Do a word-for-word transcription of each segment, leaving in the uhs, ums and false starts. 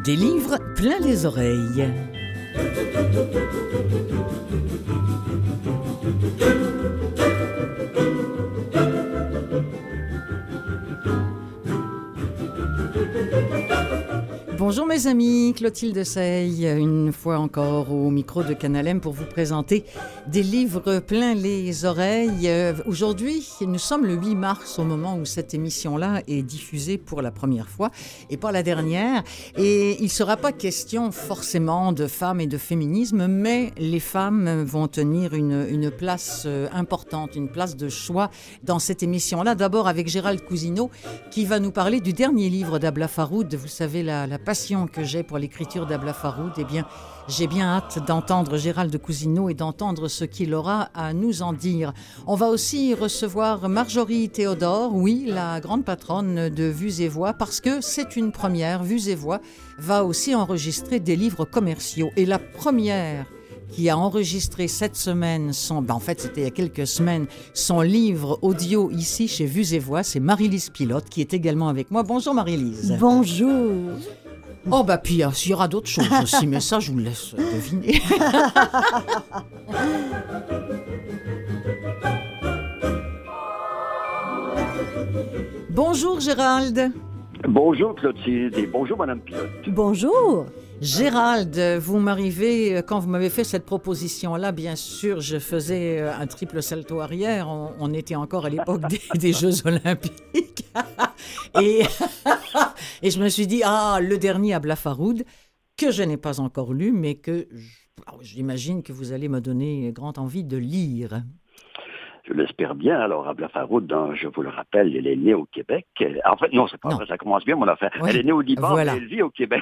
Des livres plein les oreilles. Bonjour mes amis, Clotilde Sey, une fois encore au micro de Canal M pour vous présenter des livres plein les oreilles. Euh, aujourd'hui, nous sommes le huit mars au moment où cette émission-là est diffusée pour la première fois et pas la dernière. Et il ne sera pas question forcément de femmes et de féminisme, mais les femmes vont tenir une, une place importante, une place de choix dans cette émission-là. D'abord avec Gérald Cousineau qui va nous parler du dernier livre d'Abla Faroud. Vous savez, la, la passion que j'ai pour l'écriture d'Abla Faroud, eh bien, j'ai bien hâte d'entendre Gérald Cousineau et d'entendre ce qu'il aura à nous en dire. On va aussi recevoir Marjorie Théodore, oui, la grande patronne de Vues et Voix, parce que c'est une première. Vues et Voix va aussi enregistrer des livres commerciaux. Et la première qui a enregistré cette semaine, son, ben en fait c'était il y a quelques semaines, son livre audio ici chez Vues et Voix, c'est Marie-Lise Pilote qui est également avec moi. Bonjour Marie-Lise. Bonjour. Oh bah puis hein, il y aura d'autres choses aussi, mais ça je vous laisse deviner. Bonjour Gérald. Bonjour Clotilde et bonjour Madame Pilote. Bonjour. Gérald, vous m'arrivez, quand vous m'avez fait cette proposition-là, bien sûr, je faisais un triple salto arrière. On, on était encore à l'époque des, des Jeux Olympiques. et, et je me suis dit, ah, le dernier Abla Faroud, que je n'ai pas encore lu, mais que j'imagine que vous allez me donner grande envie de lire. Je l'espère bien. Alors, Abla Faroud, dans, je vous le rappelle, elle est née au Québec. En fait, non, c'est pas non. vrai, ça commence bien mon affaire. Oui. Elle est née au Liban, voilà. Mais elle vit au Québec.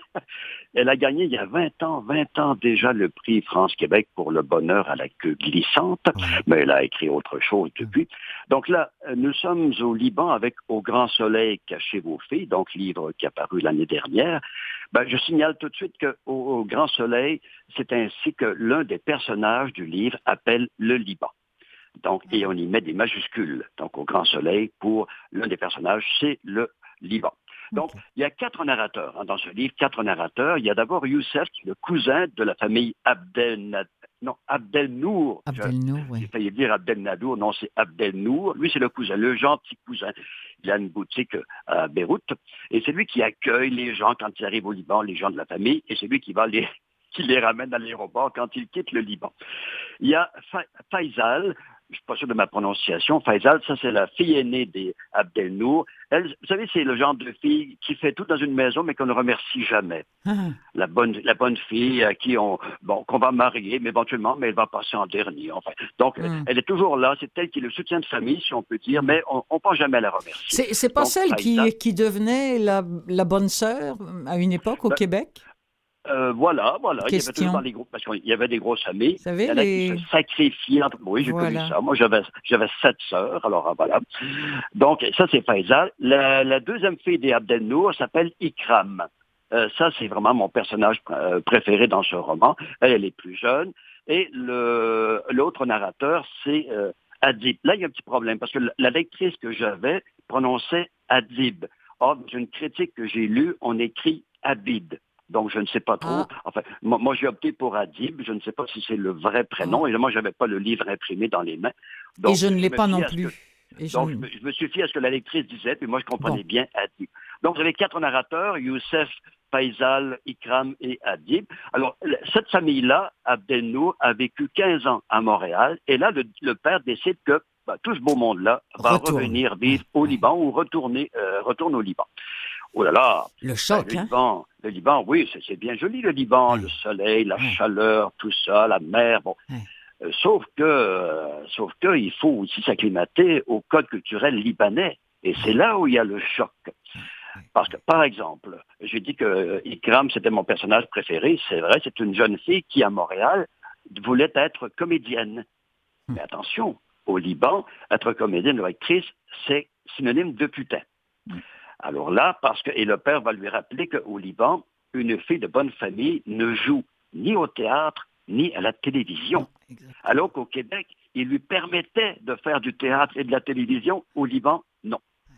Elle a gagné il y a vingt ans, vingt ans déjà le prix France-Québec pour le bonheur à la queue glissante, oui. Mais elle a écrit autre chose depuis. Donc là, nous sommes au Liban avec Au grand soleil, cachez vos filles, donc livre qui a paru l'année dernière. Ben, je signale tout de suite qu'au au grand soleil, c'est ainsi que l'un des personnages du livre appelle le Liban. Donc, et on y met des majuscules. Donc, au grand soleil, pour l'un des personnages, c'est le Liban. Donc, okay. Il y a quatre narrateurs hein, dans ce livre, quatre narrateurs. Il y a d'abord Youssef, qui est le cousin de la famille Abdel, non, Abdel Nour. Abdel Nour, oui. J'ai failli dire Abdel Nadour, non, c'est Abdel Nour. Lui, c'est le cousin, le gentil cousin. Il a une boutique à Beyrouth. Et c'est lui qui accueille les gens quand ils arrivent au Liban, les gens de la famille. Et c'est lui qui va les... qui les ramène à l'aéroport quand ils quittent le Liban. Il y a Fa- Faisal, je ne suis pas sûr de ma prononciation, Faisal, ça c'est la fille aînée des Abdel Nour. Elle, vous savez, c'est le genre de fille qui fait tout dans une maison, mais qu'on ne remercie jamais. Ah. La bonne, la bonne fille à qui on, bon, qu'on va marier, mais éventuellement, mais elle va passer en dernier. Enfin, donc, ah. Elle est toujours là. C'est elle qui est le soutien de famille, si on peut dire, mais on ne pense jamais à la remercier. C'est, c'est pas donc, celle Faisal, qui, qui devenait la, la bonne sœur à une époque au ben, Québec? Euh, voilà, voilà. Question. Il y avait toujours dans les groupes, parce qu'il y avait des grosses familles. Vous savez, il y en a les... qui se sacrifiaient. Oui, j'ai voilà. connu ça. Moi, j'avais, j'avais sept sœurs, alors voilà. Donc, ça, c'est Faisal. La, la deuxième fille des Abdel Nour s'appelle Ikram. Euh, ça, c'est vraiment mon personnage euh, préféré dans ce roman. Elle, elle est plus jeune. Et le, l'autre narrateur, c'est euh, Adib. Là, il y a un petit problème, parce que la lectrice que j'avais prononçait Adib. Or, dans une critique que j'ai lue, on écrit Abid. Donc, je ne sais pas trop. Ah. Enfin, moi, moi, j'ai opté pour Adib. Je ne sais pas si c'est le vrai prénom. Ah. Et moi, je n'avais pas le livre imprimé dans les mains. Donc, et je ne l'ai je pas non plus. Que, donc, je... Je, me, je me suis fié à ce que la lectrice disait, puis moi, je comprenais bon. bien Adib. Donc, vous avez quatre narrateurs, Youssef, Faisal, Ikram et Adib. Alors, cette famille-là, Abdel Nour, a vécu quinze ans à Montréal. Et là, le, le père décide que bah, tout ce beau monde-là va Retourne. revenir vivre au Liban ou retourner, euh, retourne au Liban. Oh là là! Le choc, ben, le hein? Liban, le Liban, oui, c'est, c'est bien joli, le Liban, ouais. Le soleil, la ouais. chaleur, tout ça, la mer, bon. Ouais. Euh, sauf que, euh, sauf que, il faut aussi s'acclimater au code culturel libanais. Et c'est là où il y a le choc. Parce que, par exemple, j'ai dit que Ikram, c'était mon personnage préféré. C'est vrai, c'est une jeune fille qui, à Montréal, voulait être comédienne. Hum. Mais attention, au Liban, être comédienne ou actrice, c'est synonyme de putain. Hum. Alors là, parce que, et le père va lui rappeler qu'au Liban, une fille de bonne famille ne joue ni au théâtre, ni à la télévision. Exactement. Alors qu'au Québec, il lui permettait de faire du théâtre et de la télévision. Au Liban, non.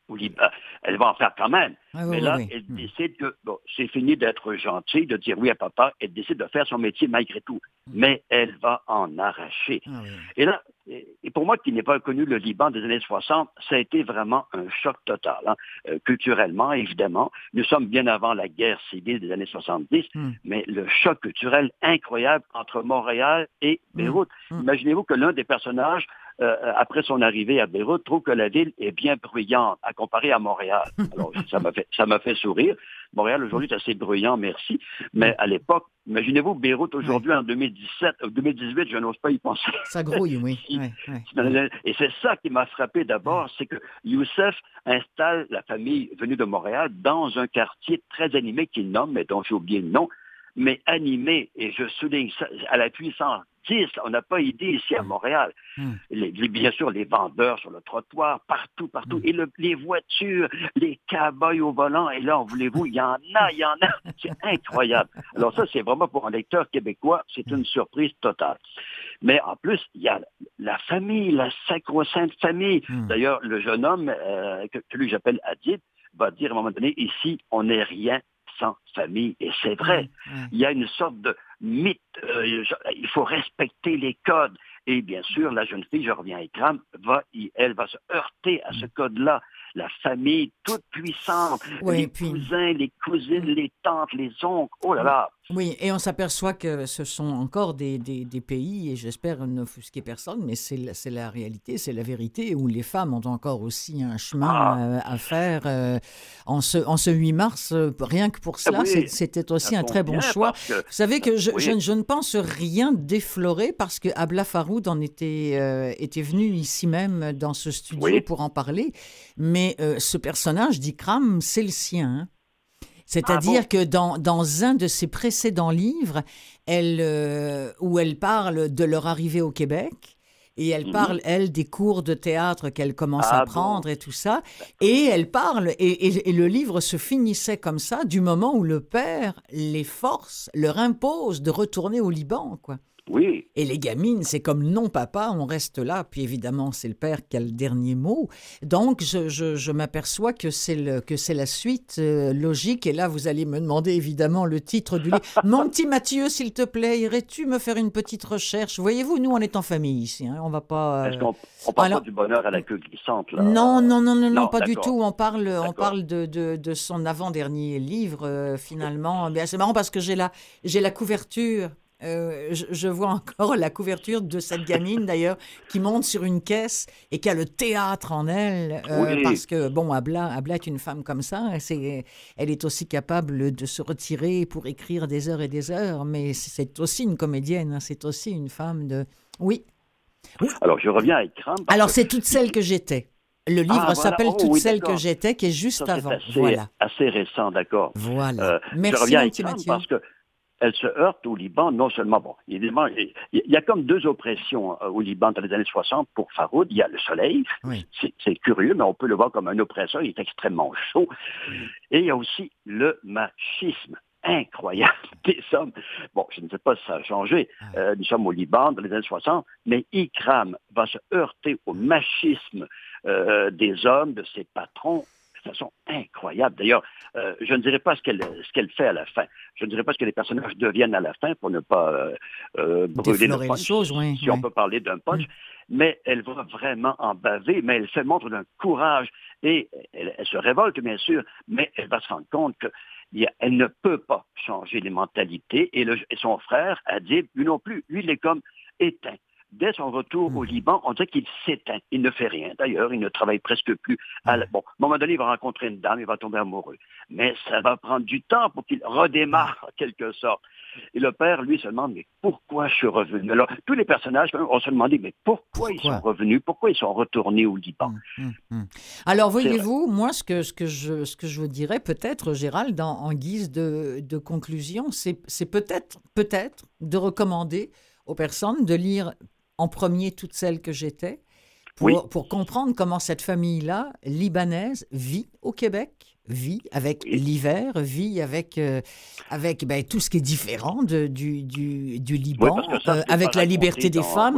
au Liban. Elle va en faire quand même. Ah, oui, mais oui, là, oui. elle Mmh. décide que bon, c'est fini d'être gentille, de dire oui à papa. Elle décide de faire son métier malgré tout. Mmh. Mais elle va en arracher. Ah, oui. Et là, et pour moi qui n'ai pas connu le Liban des années soixante, ça a été vraiment un choc total. Hein. Euh, culturellement, évidemment. Nous sommes bien avant la guerre civile des années soixante-dix, mmh. mais le choc culturel incroyable entre Montréal et Beyrouth. Mmh. Imaginez-vous que l'un des personnages, euh, après son arrivée à Beyrouth, trouve que la ville est bien bruyante à comparer à Montréal. Alors, ça m'a fait, ça m'a fait sourire. Montréal, aujourd'hui, est assez bruyant, merci. Mais à l'époque, imaginez-vous Beyrouth aujourd'hui, ouais. en deux mille dix-sept, deux mille dix-huit, je n'ose pas y penser. Ça grouille, oui. ouais, ouais. Et c'est ça qui m'a frappé d'abord, c'est que Youssef installe la famille venue de Montréal dans un quartier très animé qu'il nomme, mais dont j'ai oublié le nom, mais animé, et je souligne ça, à la puissance dix, on n'a pas idée ici à Montréal. Mm. Les, les, bien sûr, les vendeurs sur le trottoir, partout, partout. Mm. Et le, les voitures, les cow-boys au volant. Et là, voulez-vous, il y en a, il y en a. C'est incroyable. Alors ça, c'est vraiment pour un lecteur québécois, c'est une surprise totale. Mais en plus, il y a la famille, la sacro-sainte famille. Mm. D'ailleurs, le jeune homme, euh, que, que lui j'appelle Adib, va dire à un moment donné, ici, on n'est rien sans famille. Et c'est vrai. Mmh, mmh. Il y a une sorte de mythe. Euh, il faut respecter les codes. Et bien sûr, la jeune fille, je reviens à Ikram, va, elle va se heurter à ce code-là. La famille toute puissante, oui, les puis... cousins, les cousines, les tantes, les oncles. Oh là là! Oui, et on s'aperçoit que ce sont encore des, des, des pays, et j'espère ne offusquer personne, mais c'est la, c'est la réalité, c'est la vérité, où les femmes ont encore aussi un chemin ah. euh, à faire. Euh, en, ce, en ce huit mars, euh, rien que pour cela, oui, c'était aussi un très bon choix. Que... Vous savez que je, oui. je, je ne pense rien déflorer, parce que Abla Faroud en était, euh, était venu ici même dans ce studio oui. pour en parler, mais euh, ce personnage d'Ikram, c'est le sien, hein. C'est-à-dire ah bon? que dans, dans un de ses précédents livres, elle, euh, où elle parle de leur arrivée au Québec, et elle mmh. parle, elle, des cours de théâtre qu'elle commence ah à prendre bon? et tout ça, et elle parle, et, et, et le livre se finissait comme ça, du moment où le père les force, leur impose de retourner au Liban, quoi. Oui. Et les gamines, c'est comme non papa, on reste là. Puis évidemment, c'est le père qui a le dernier mot. Donc, je, je, je m'aperçois que c'est, le, que c'est la suite euh, logique. Et là, vous allez me demander évidemment le titre du livre. Mon petit Mathieu, s'il te plaît, irais-tu me faire une petite recherche? Voyez-vous, nous, on est en famille ici. Hein, on va pas. Euh... Est-ce qu'on on parle Alors... pas du bonheur à la queue glissante là? Non, non, non, non, non, non pas d'accord. du tout. On parle, on parle de, de, de son avant-dernier livre, euh, finalement. Mais c'est marrant parce que j'ai la, j'ai la couverture. Euh, je, je vois encore la couverture de cette gamine, d'ailleurs, qui monte sur une caisse et qui a le théâtre en elle. Euh, oui. Parce que, bon, Abla, Abla est une femme comme ça. C'est, elle est aussi capable de se retirer pour écrire des heures et des heures. Mais c'est aussi une comédienne. Hein, c'est aussi une femme de... Oui. oui. Alors, je reviens à Ikram. Alors, que... c'est Toute celle que j'étais. Le livre ah, voilà. s'appelle oh, Toute oui, celle d'accord. que j'étais, qui est juste Ça, avant. C'est assez, voilà. assez récent, d'accord. Voilà. Euh, Merci, je reviens à Ikram, Ikram parce que elle se heurte au Liban, non seulement, bon, évidemment, il y a comme deux oppressions au Liban dans les années soixante pour Faroud. Il y a le soleil, oui. c'est, c'est curieux, mais on peut le voir comme un oppresseur, il est extrêmement chaud. Oui. Et il y a aussi le machisme incroyable des hommes. Bon, je ne sais pas si ça a changé. Euh, nous sommes au Liban dans les années soixante, mais Ikram va se heurter au machisme euh, des hommes, de ses patrons, de façon incroyable. D'ailleurs, euh, je ne dirais pas ce qu'elle, ce qu'elle fait à la fin. Je ne dirais pas ce que les personnages deviennent à la fin pour ne pas euh, euh, brûler le punch, choses, oui, si oui. on peut parler d'un punch. Mmh. Mais elle va vraiment en baver, mais elle fait montre d'un courage et elle, elle se révolte, bien sûr, mais elle va se rendre compte que elle ne peut pas changer les mentalités. Et, le, et son frère, Adib, lui non plus, lui, il est comme éteint. Dès son retour mmh. au Liban, on dirait qu'il s'éteint. Il ne fait rien. D'ailleurs, il ne travaille presque plus. À la... Bon, à un moment donné, il va rencontrer une dame, il va tomber amoureux. Mais ça va prendre du temps pour qu'il redémarre, en quelque sorte. Et le père, lui, se demande, mais pourquoi je suis revenu? Alors, tous les personnages, on se demandait, mais pourquoi, pourquoi ils sont revenus? Pourquoi ils sont retournés au Liban? Mmh, mmh. Alors, voyez-vous, moi, ce que, ce, que je, ce que je vous dirais, peut-être, Gérald, en, en guise de, de conclusion, c'est, c'est peut-être, peut-être de recommander aux personnes de lire en premier Toute celle que j'étais, pour, oui. pour comprendre comment cette famille-là, libanaise, vit au Québec, vit avec oui. l'hiver, vit avec, euh, avec ben, tout ce qui est différent de, du, du, du Liban, oui, ça, euh, avec la liberté des dans, femmes. Oui.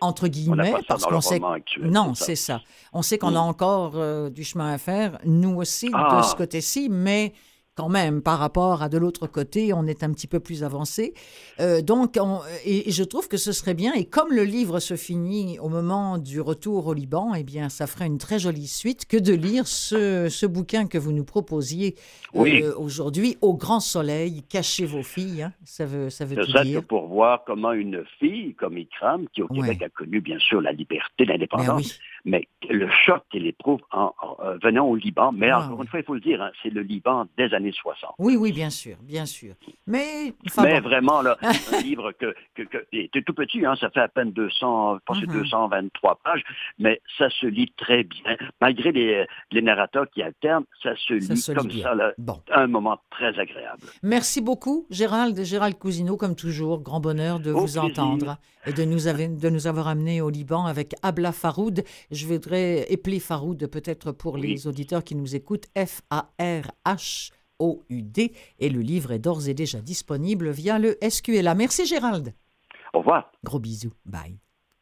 entre guillemets, parce qu'on sait... Actuel, non, c'est c'est ça. ça. On sait qu'on mmh. a encore euh, du chemin à faire, nous aussi, ah. de ce côté-ci, mais... quand même, par rapport à de l'autre côté, on est un petit peu plus avancé. Euh, donc, on, et, et je trouve que ce serait bien, et comme le livre se finit au moment du retour au Liban, eh bien, ça ferait une très jolie suite que de lire ce, ce bouquin que vous nous proposiez oui. euh, aujourd'hui, Au grand soleil, cachez vos filles, hein, ça veut, ça veut c'est tout ça dire. Que pour voir comment une fille comme Ikram, qui au Québec ouais. a connu bien sûr la liberté, l'indépendance, mais, oui. mais le choc qu'elle éprouve en, en, en venant au Liban, mais ah, encore ouais. une fois, il faut le dire, hein, c'est le Liban des années soixante. Oui, oui, bien sûr, bien sûr. Mais, enfin, mais bon. vraiment, là, un livre que, que, que c'est tout petit, hein, ça fait à peine deux cents, je pense mm-hmm. deux cent vingt-trois pages, mais ça se lit très bien. Malgré les, les narrateurs qui alternent, ça se lit ça se comme lit ça, là, bon. un moment très agréable. Merci beaucoup, Gérald, Gérald Cousineau, comme toujours, grand bonheur de Au vous plaisir. Entendre et de nous, avoir, de nous avoir amenés au Liban avec Abla Faroud. Je voudrais épeler Faroud peut-être pour oui. les auditeurs qui nous écoutent, F A R H O U D, et le livre est d'ores et déjà disponible via le S Q L A. Merci Gérald. Au revoir. Gros bisous. Bye.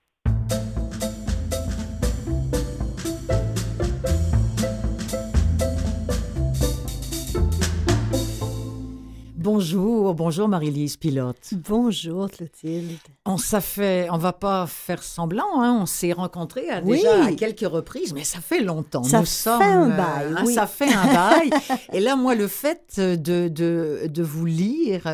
Bonjour, bonjour Marie-Lise Pilote. Bonjour Clotilde. On ça fait, on va pas faire semblant, hein, on s'est rencontrés à, oui. déjà à quelques reprises, mais ça fait longtemps. Ça Nous fait sommes, un bail, euh, oui. Ça fait un bail. Et là, moi, le fait de, de, de vous lire,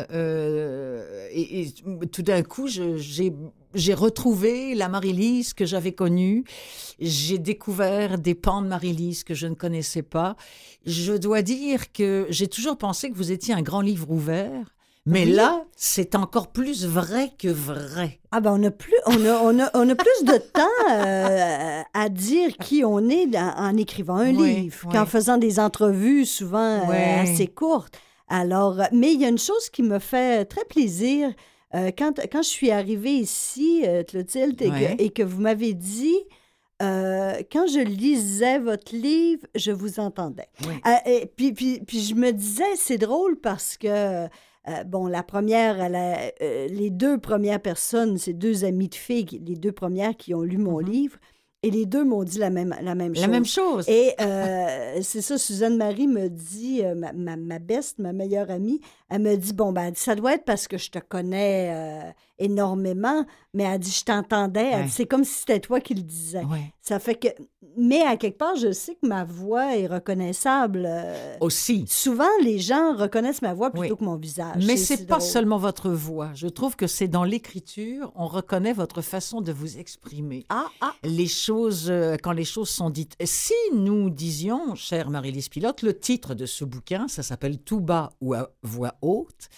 euh, et, et tout d'un coup, je, j'ai... J'ai retrouvé la Marie-Lise que j'avais connue. J'ai découvert des pans de Marie-Lise que je ne connaissais pas. Je dois dire que j'ai toujours pensé que vous étiez un grand livre ouvert. Mais oui. là, c'est encore plus vrai que vrai. Ah ben on a plus, on a, on a, on a plus de temps euh, à dire qui on est dans, en écrivant un oui, livre oui. qu'en faisant des entrevues souvent oui. euh, assez courtes. Alors, mais il y a une chose qui me fait très plaisir. Euh, quand, quand je suis arrivée ici, euh, Clotilde, et, ouais. que, et que vous m'avez dit, euh, quand je lisais votre livre, je vous entendais. Oui. Euh, et puis, puis, puis je me disais, c'est drôle parce que, euh, bon, la première, elle a, euh, les deux premières personnes, c'est deux amies de filles, les deux premières qui ont lu mon mm-hmm. livre, et les deux m'ont dit la même, la même chose. La même chose. Et euh, c'est ça, Suzanne Marie me dit, euh, ma, ma, ma best, ma meilleure amie, elle me dit, bon, ben, ça doit être parce que je te connais euh, énormément, mais elle dit, je t'entendais. Elle ouais. dit, c'est comme si c'était toi qui le disais. Ouais. Ça fait que... Mais à quelque part, je sais que ma voix est reconnaissable. Euh, Aussi. Souvent, les gens reconnaissent ma voix plutôt oui. que mon visage. Mais c'est, c'est, c'est pas drôle. seulement votre voix. Je trouve que c'est dans l'écriture, on reconnaît votre façon de vous exprimer. Ah, ah. Les choses, euh, quand les choses sont dites. Si nous disions, chère Marie-Lise Pilote, le titre de ce bouquin, ça s'appelle Tout bas ou à voix haute.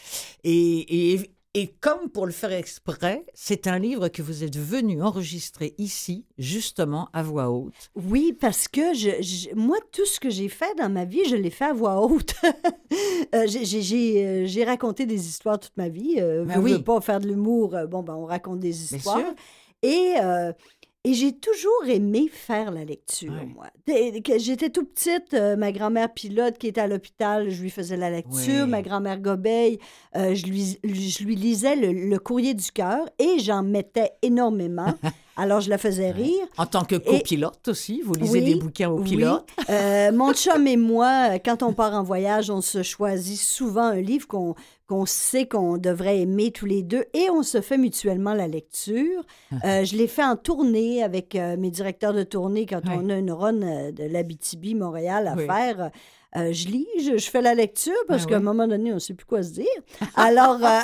Et... et Et comme pour le faire exprès, c'est un livre que vous êtes venu enregistrer ici, justement, à voix haute. Oui, parce que je, je, moi, tout ce que j'ai fait dans ma vie, je l'ai fait à voix haute. euh, j'ai, j'ai, j'ai raconté des histoires toute ma vie. Euh, ben je ne oui. veux pas faire de l'humour. Bon, ben, on raconte des histoires. Bien sûr. Et... Euh, Et j'ai toujours aimé faire la lecture, ouais. moi. J'étais tout petite, euh, ma grand-mère Pilote qui était à l'hôpital, je lui faisais la lecture. Ouais. Ma grand-mère Gobeil, euh, je, lui, je lui lisais le, le Courrier du cœur et j'en mettais énormément. Alors, je la faisais rire. En tant que copilote et... aussi, vous lisez oui, des bouquins au pilote. Oui. Euh, mon chum et moi, quand on part en voyage, on se choisit souvent un livre qu'on, qu'on sait qu'on devrait aimer tous les deux et on se fait mutuellement la lecture. Euh, je l'ai fait en tournée avec euh, mes directeurs de tournée quand oui. on a une run de l'Abitibi, Montréal à oui. faire. Euh, je lis, je, je fais la lecture parce ben qu'à oui. un moment donné, on ne sait plus quoi se dire. Alors, euh,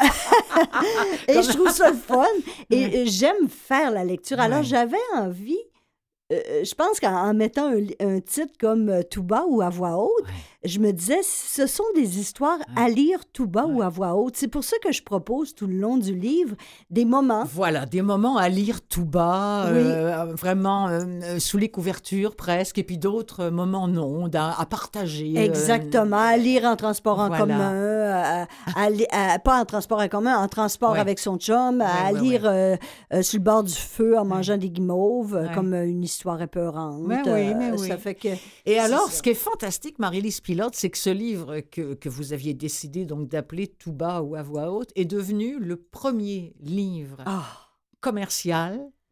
et je trouve ça le fun. Et oui. j'aime faire la lecture. Alors, oui. j'avais envie, euh, je pense qu'en mettant un, un titre comme euh, Tout bas ou à voix haute, oui. je me disais, ce sont des histoires oui. à lire tout bas oui. ou à voix haute. C'est pour ça que je propose tout le long du livre des moments. Voilà, des moments à lire tout bas, oui. euh, vraiment euh, sous les couvertures presque, et puis d'autres moments non, à, à partager. Exactement, euh... à lire en transport en voilà. commun, à, à, à, pas en transport en commun, en transport oui. avec son chum, à oui, oui, lire oui. Euh, euh, sur le bord du feu en mangeant oui. des guimauves, oui. comme une histoire épeurante. Mais oui, mais euh, oui. Ça fait que, et alors, ça. Ce qui est fantastique, Marie-Lise Pilote, c'est que ce livre que, que vous aviez décidé donc d'appeler Tout bas ou à voix haute est devenu le premier livre oh. commercial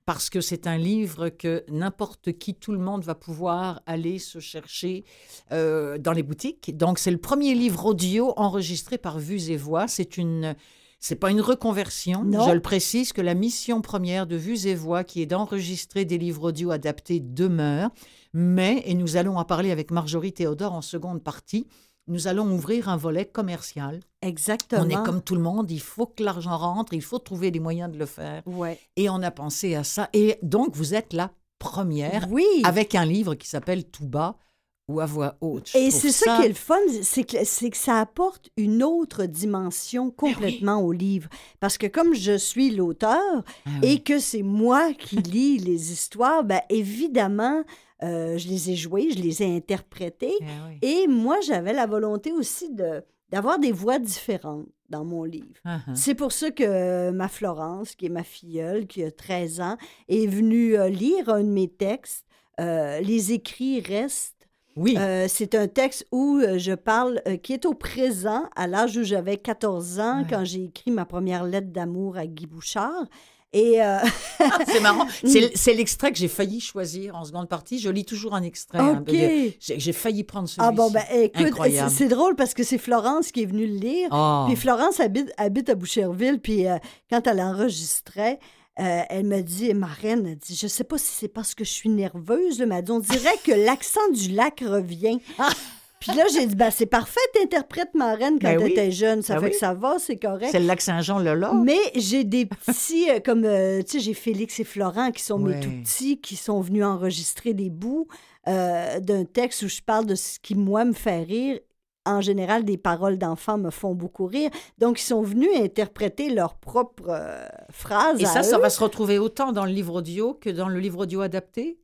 parce que c'est un livre que n'importe qui, tout le monde va pouvoir aller se chercher euh, dans les boutiques. Donc, c'est le premier livre audio enregistré par Vues et Voix. C'est une... C'est pas une reconversion, non. Je le précise que la mission première de Vues et Voix, qui est d'enregistrer des livres audio adaptés, demeure. Mais, et nous allons en parler avec Marjorie Théodore en seconde partie, nous allons ouvrir un volet commercial. Exactement. On est comme tout le monde, il faut que l'argent rentre, il faut trouver les moyens de le faire. Ouais. Et on a pensé à ça. Et donc, vous êtes la première oui. avec un livre qui s'appelle Tout bas ou à voix haute. Je Et c'est ça... ça qui est le fun, c'est que, c'est que ça apporte une autre dimension complètement oui. au livre. Parce que comme je suis l'auteur ah, oui. et que c'est moi qui lis les histoires, bien évidemment, euh, je les ai jouées, je les ai interprétées. Ah, oui. Et moi, j'avais la volonté aussi de, d'avoir des voix différentes dans mon livre. Uh-huh. C'est pour ça que ma Florence, qui est ma filleule, qui a treize ans, est venue euh, lire un de mes textes. Euh, les écrits restent. Oui. Euh, c'est un texte où euh, je parle, euh, qui est au présent, à l'âge où j'avais quatorze ans, ouais. quand j'ai écrit ma première lettre d'amour à Guy Bouchard. Et euh... c'est marrant. C'est, c'est l'extrait que j'ai failli choisir en seconde partie. Je lis toujours un extrait. Okay. Hein, j'ai, j'ai failli prendre celui-ci. Ah bon, ben écoute, Incroyable. C'est, c'est drôle parce que c'est Florence qui est venue le lire. Oh. Puis Florence habite, habite à Boucherville. Puis euh, quand elle enregistrait, Euh, elle me dit, ma reine, elle dit, je sais pas si c'est parce que je suis nerveuse, là, mais elle dit, on dirait que l'accent du lac revient. Ah. Puis là, j'ai dit, ben, c'est parfait, t'interprètes ma reine quand ben oui. t'étais jeune, ça ben fait oui. que ça va, c'est correct. C'est le lac Saint-Jean-le-Lac. Mais j'ai des petits, euh, comme, euh, tu sais, j'ai Félix et Florent qui sont ouais. mes tout-petits, qui sont venus enregistrer des bouts euh, d'un texte où je parle de ce qui, moi, me fait rire. En général, des paroles d'enfants me font beaucoup rire. Donc, ils sont venus interpréter leurs propres euh, phrases. Et ça, à ça eux. va se retrouver autant dans le livre audio que dans le livre audio adapté?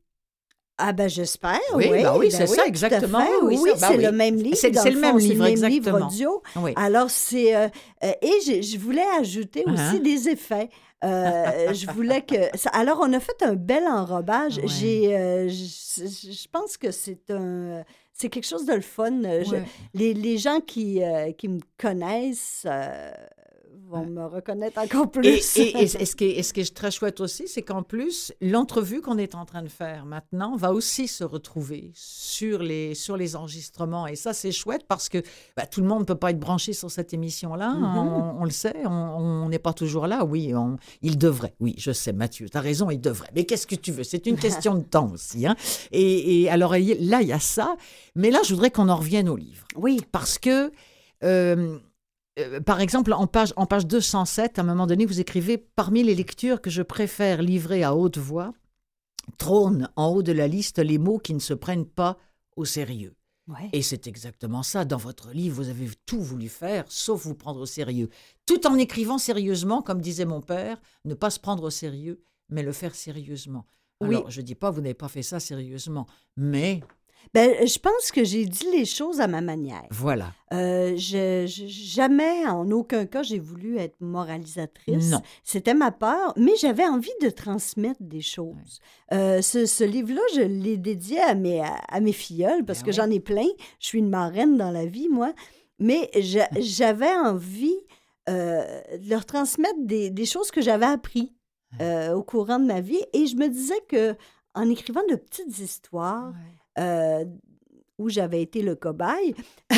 Ah ben j'espère, oui. Oui, ben oui, ben c'est oui, ça, exactement. Oui, oui, ça, c'est ben le oui. même livre. C'est, dans c'est le, le fond, même livre, c'est le même exactement. livre audio. Oui. Alors, c'est... Euh, euh, et je, je voulais ajouter aussi uh-huh. des effets. Euh, je voulais que... Ça, alors, on a fait un bel enrobage. Ouais. J'ai, euh, je, je pense que c'est un... C'est quelque chose de le fun. Ouais. Je, les, les gens qui, euh, qui me connaissent... Euh, vont me reconnaître encore plus. Et, et, et, et, ce qui est, et ce qui est très chouette aussi, c'est qu'en plus, l'entrevue qu'on est en train de faire maintenant va aussi se retrouver sur les, sur les enregistrements. Et ça, c'est chouette parce que bah, tout le monde ne peut pas être branché sur cette émission-là. Mm-hmm. On, on le sait, on n'est pas toujours là. Oui, on, il devrait. Oui, je sais, Mathieu, tu as raison, il devrait. Mais qu'est-ce que tu veux? C'est une question de temps aussi. Hein? Et, et alors, là, il y a ça. Mais là, je voudrais qu'on en revienne au livre. Oui. Parce que... Euh, Euh, par exemple, en page, en page deux cent sept, à un moment donné, vous écrivez « Parmi les lectures que je préfère livrer à haute voix, trônent en haut de la liste les mots qui ne se prennent pas au sérieux. Ouais. » Et c'est exactement ça. Dans votre livre, vous avez tout voulu faire, sauf vous prendre au sérieux. Tout en écrivant sérieusement, comme disait mon père, ne pas se prendre au sérieux, mais le faire sérieusement. Alors, oui. je ne dis pas, vous n'avez pas fait ça sérieusement, mais... Ben, je pense que j'ai dit les choses à ma manière. Voilà. Euh, je, je, jamais, en aucun cas, j'ai voulu être moralisatrice. Non. C'était ma peur, mais j'avais envie de transmettre des choses. Ouais. Euh, ce, ce livre-là, je l'ai dédié à mes, à, à mes filleules, parce ben que ouais. j'en ai plein. Je suis une marraine dans la vie, moi. Mais je, j'avais envie euh, de leur transmettre des, des choses que j'avais apprises euh, au courant de ma vie. Et je me disais qu'en écrivant de petites histoires... Ouais. Euh, où j'avais été le cobaye,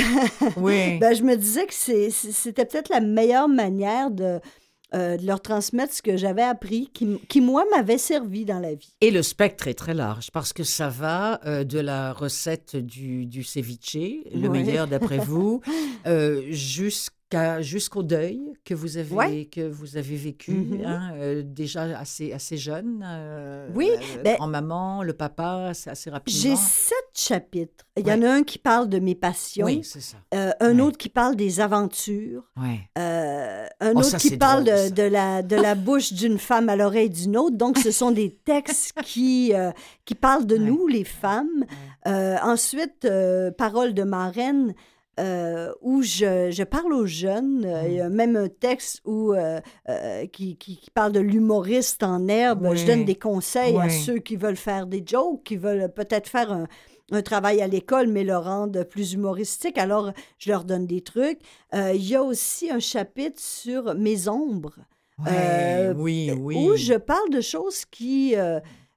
oui. ben, je me disais que c'est, c'était peut-être la meilleure manière de, euh, de leur transmettre ce que j'avais appris, qui, qui, moi, m'avait servi dans la vie. Et le spectre est très large, parce que ça va euh, de la recette du, du ceviche, le oui. meilleur d'après vous, euh, jusqu'à jusqu'au deuil que vous avez, ouais. que vous avez vécu, mm-hmm. hein, euh, déjà assez, assez jeune. Euh, oui. Euh, ben, grand-maman, le papa, c'est assez rapidement. J'ai sept chapitres. Il y ouais. en a un qui parle de mes passions. Oui, c'est ça. Euh, un ouais. autre qui parle des aventures. Ouais. Euh, un oh, autre ça, qui parle drôle, de, de, la, de la bouche d'une femme à l'oreille d'une autre. Donc, ce sont des textes qui, euh, qui parlent de ouais. nous, les femmes. Ouais. Euh, ensuite, euh, Paroles de marraine. Euh, où je, je parle aux jeunes. Euh, il y a même un texte où, euh, euh, qui, qui, qui parle de l'humoriste en herbe. Oui. Je donne des conseils oui. à ceux qui veulent faire des jokes, qui veulent peut-être faire un, un travail à l'école, mais le rendre plus humoristique. Alors, je leur donne des trucs. Euh, il y a aussi un chapitre sur mes ombres. Ouais, euh, oui, oui. où je parle de choses qui, euh,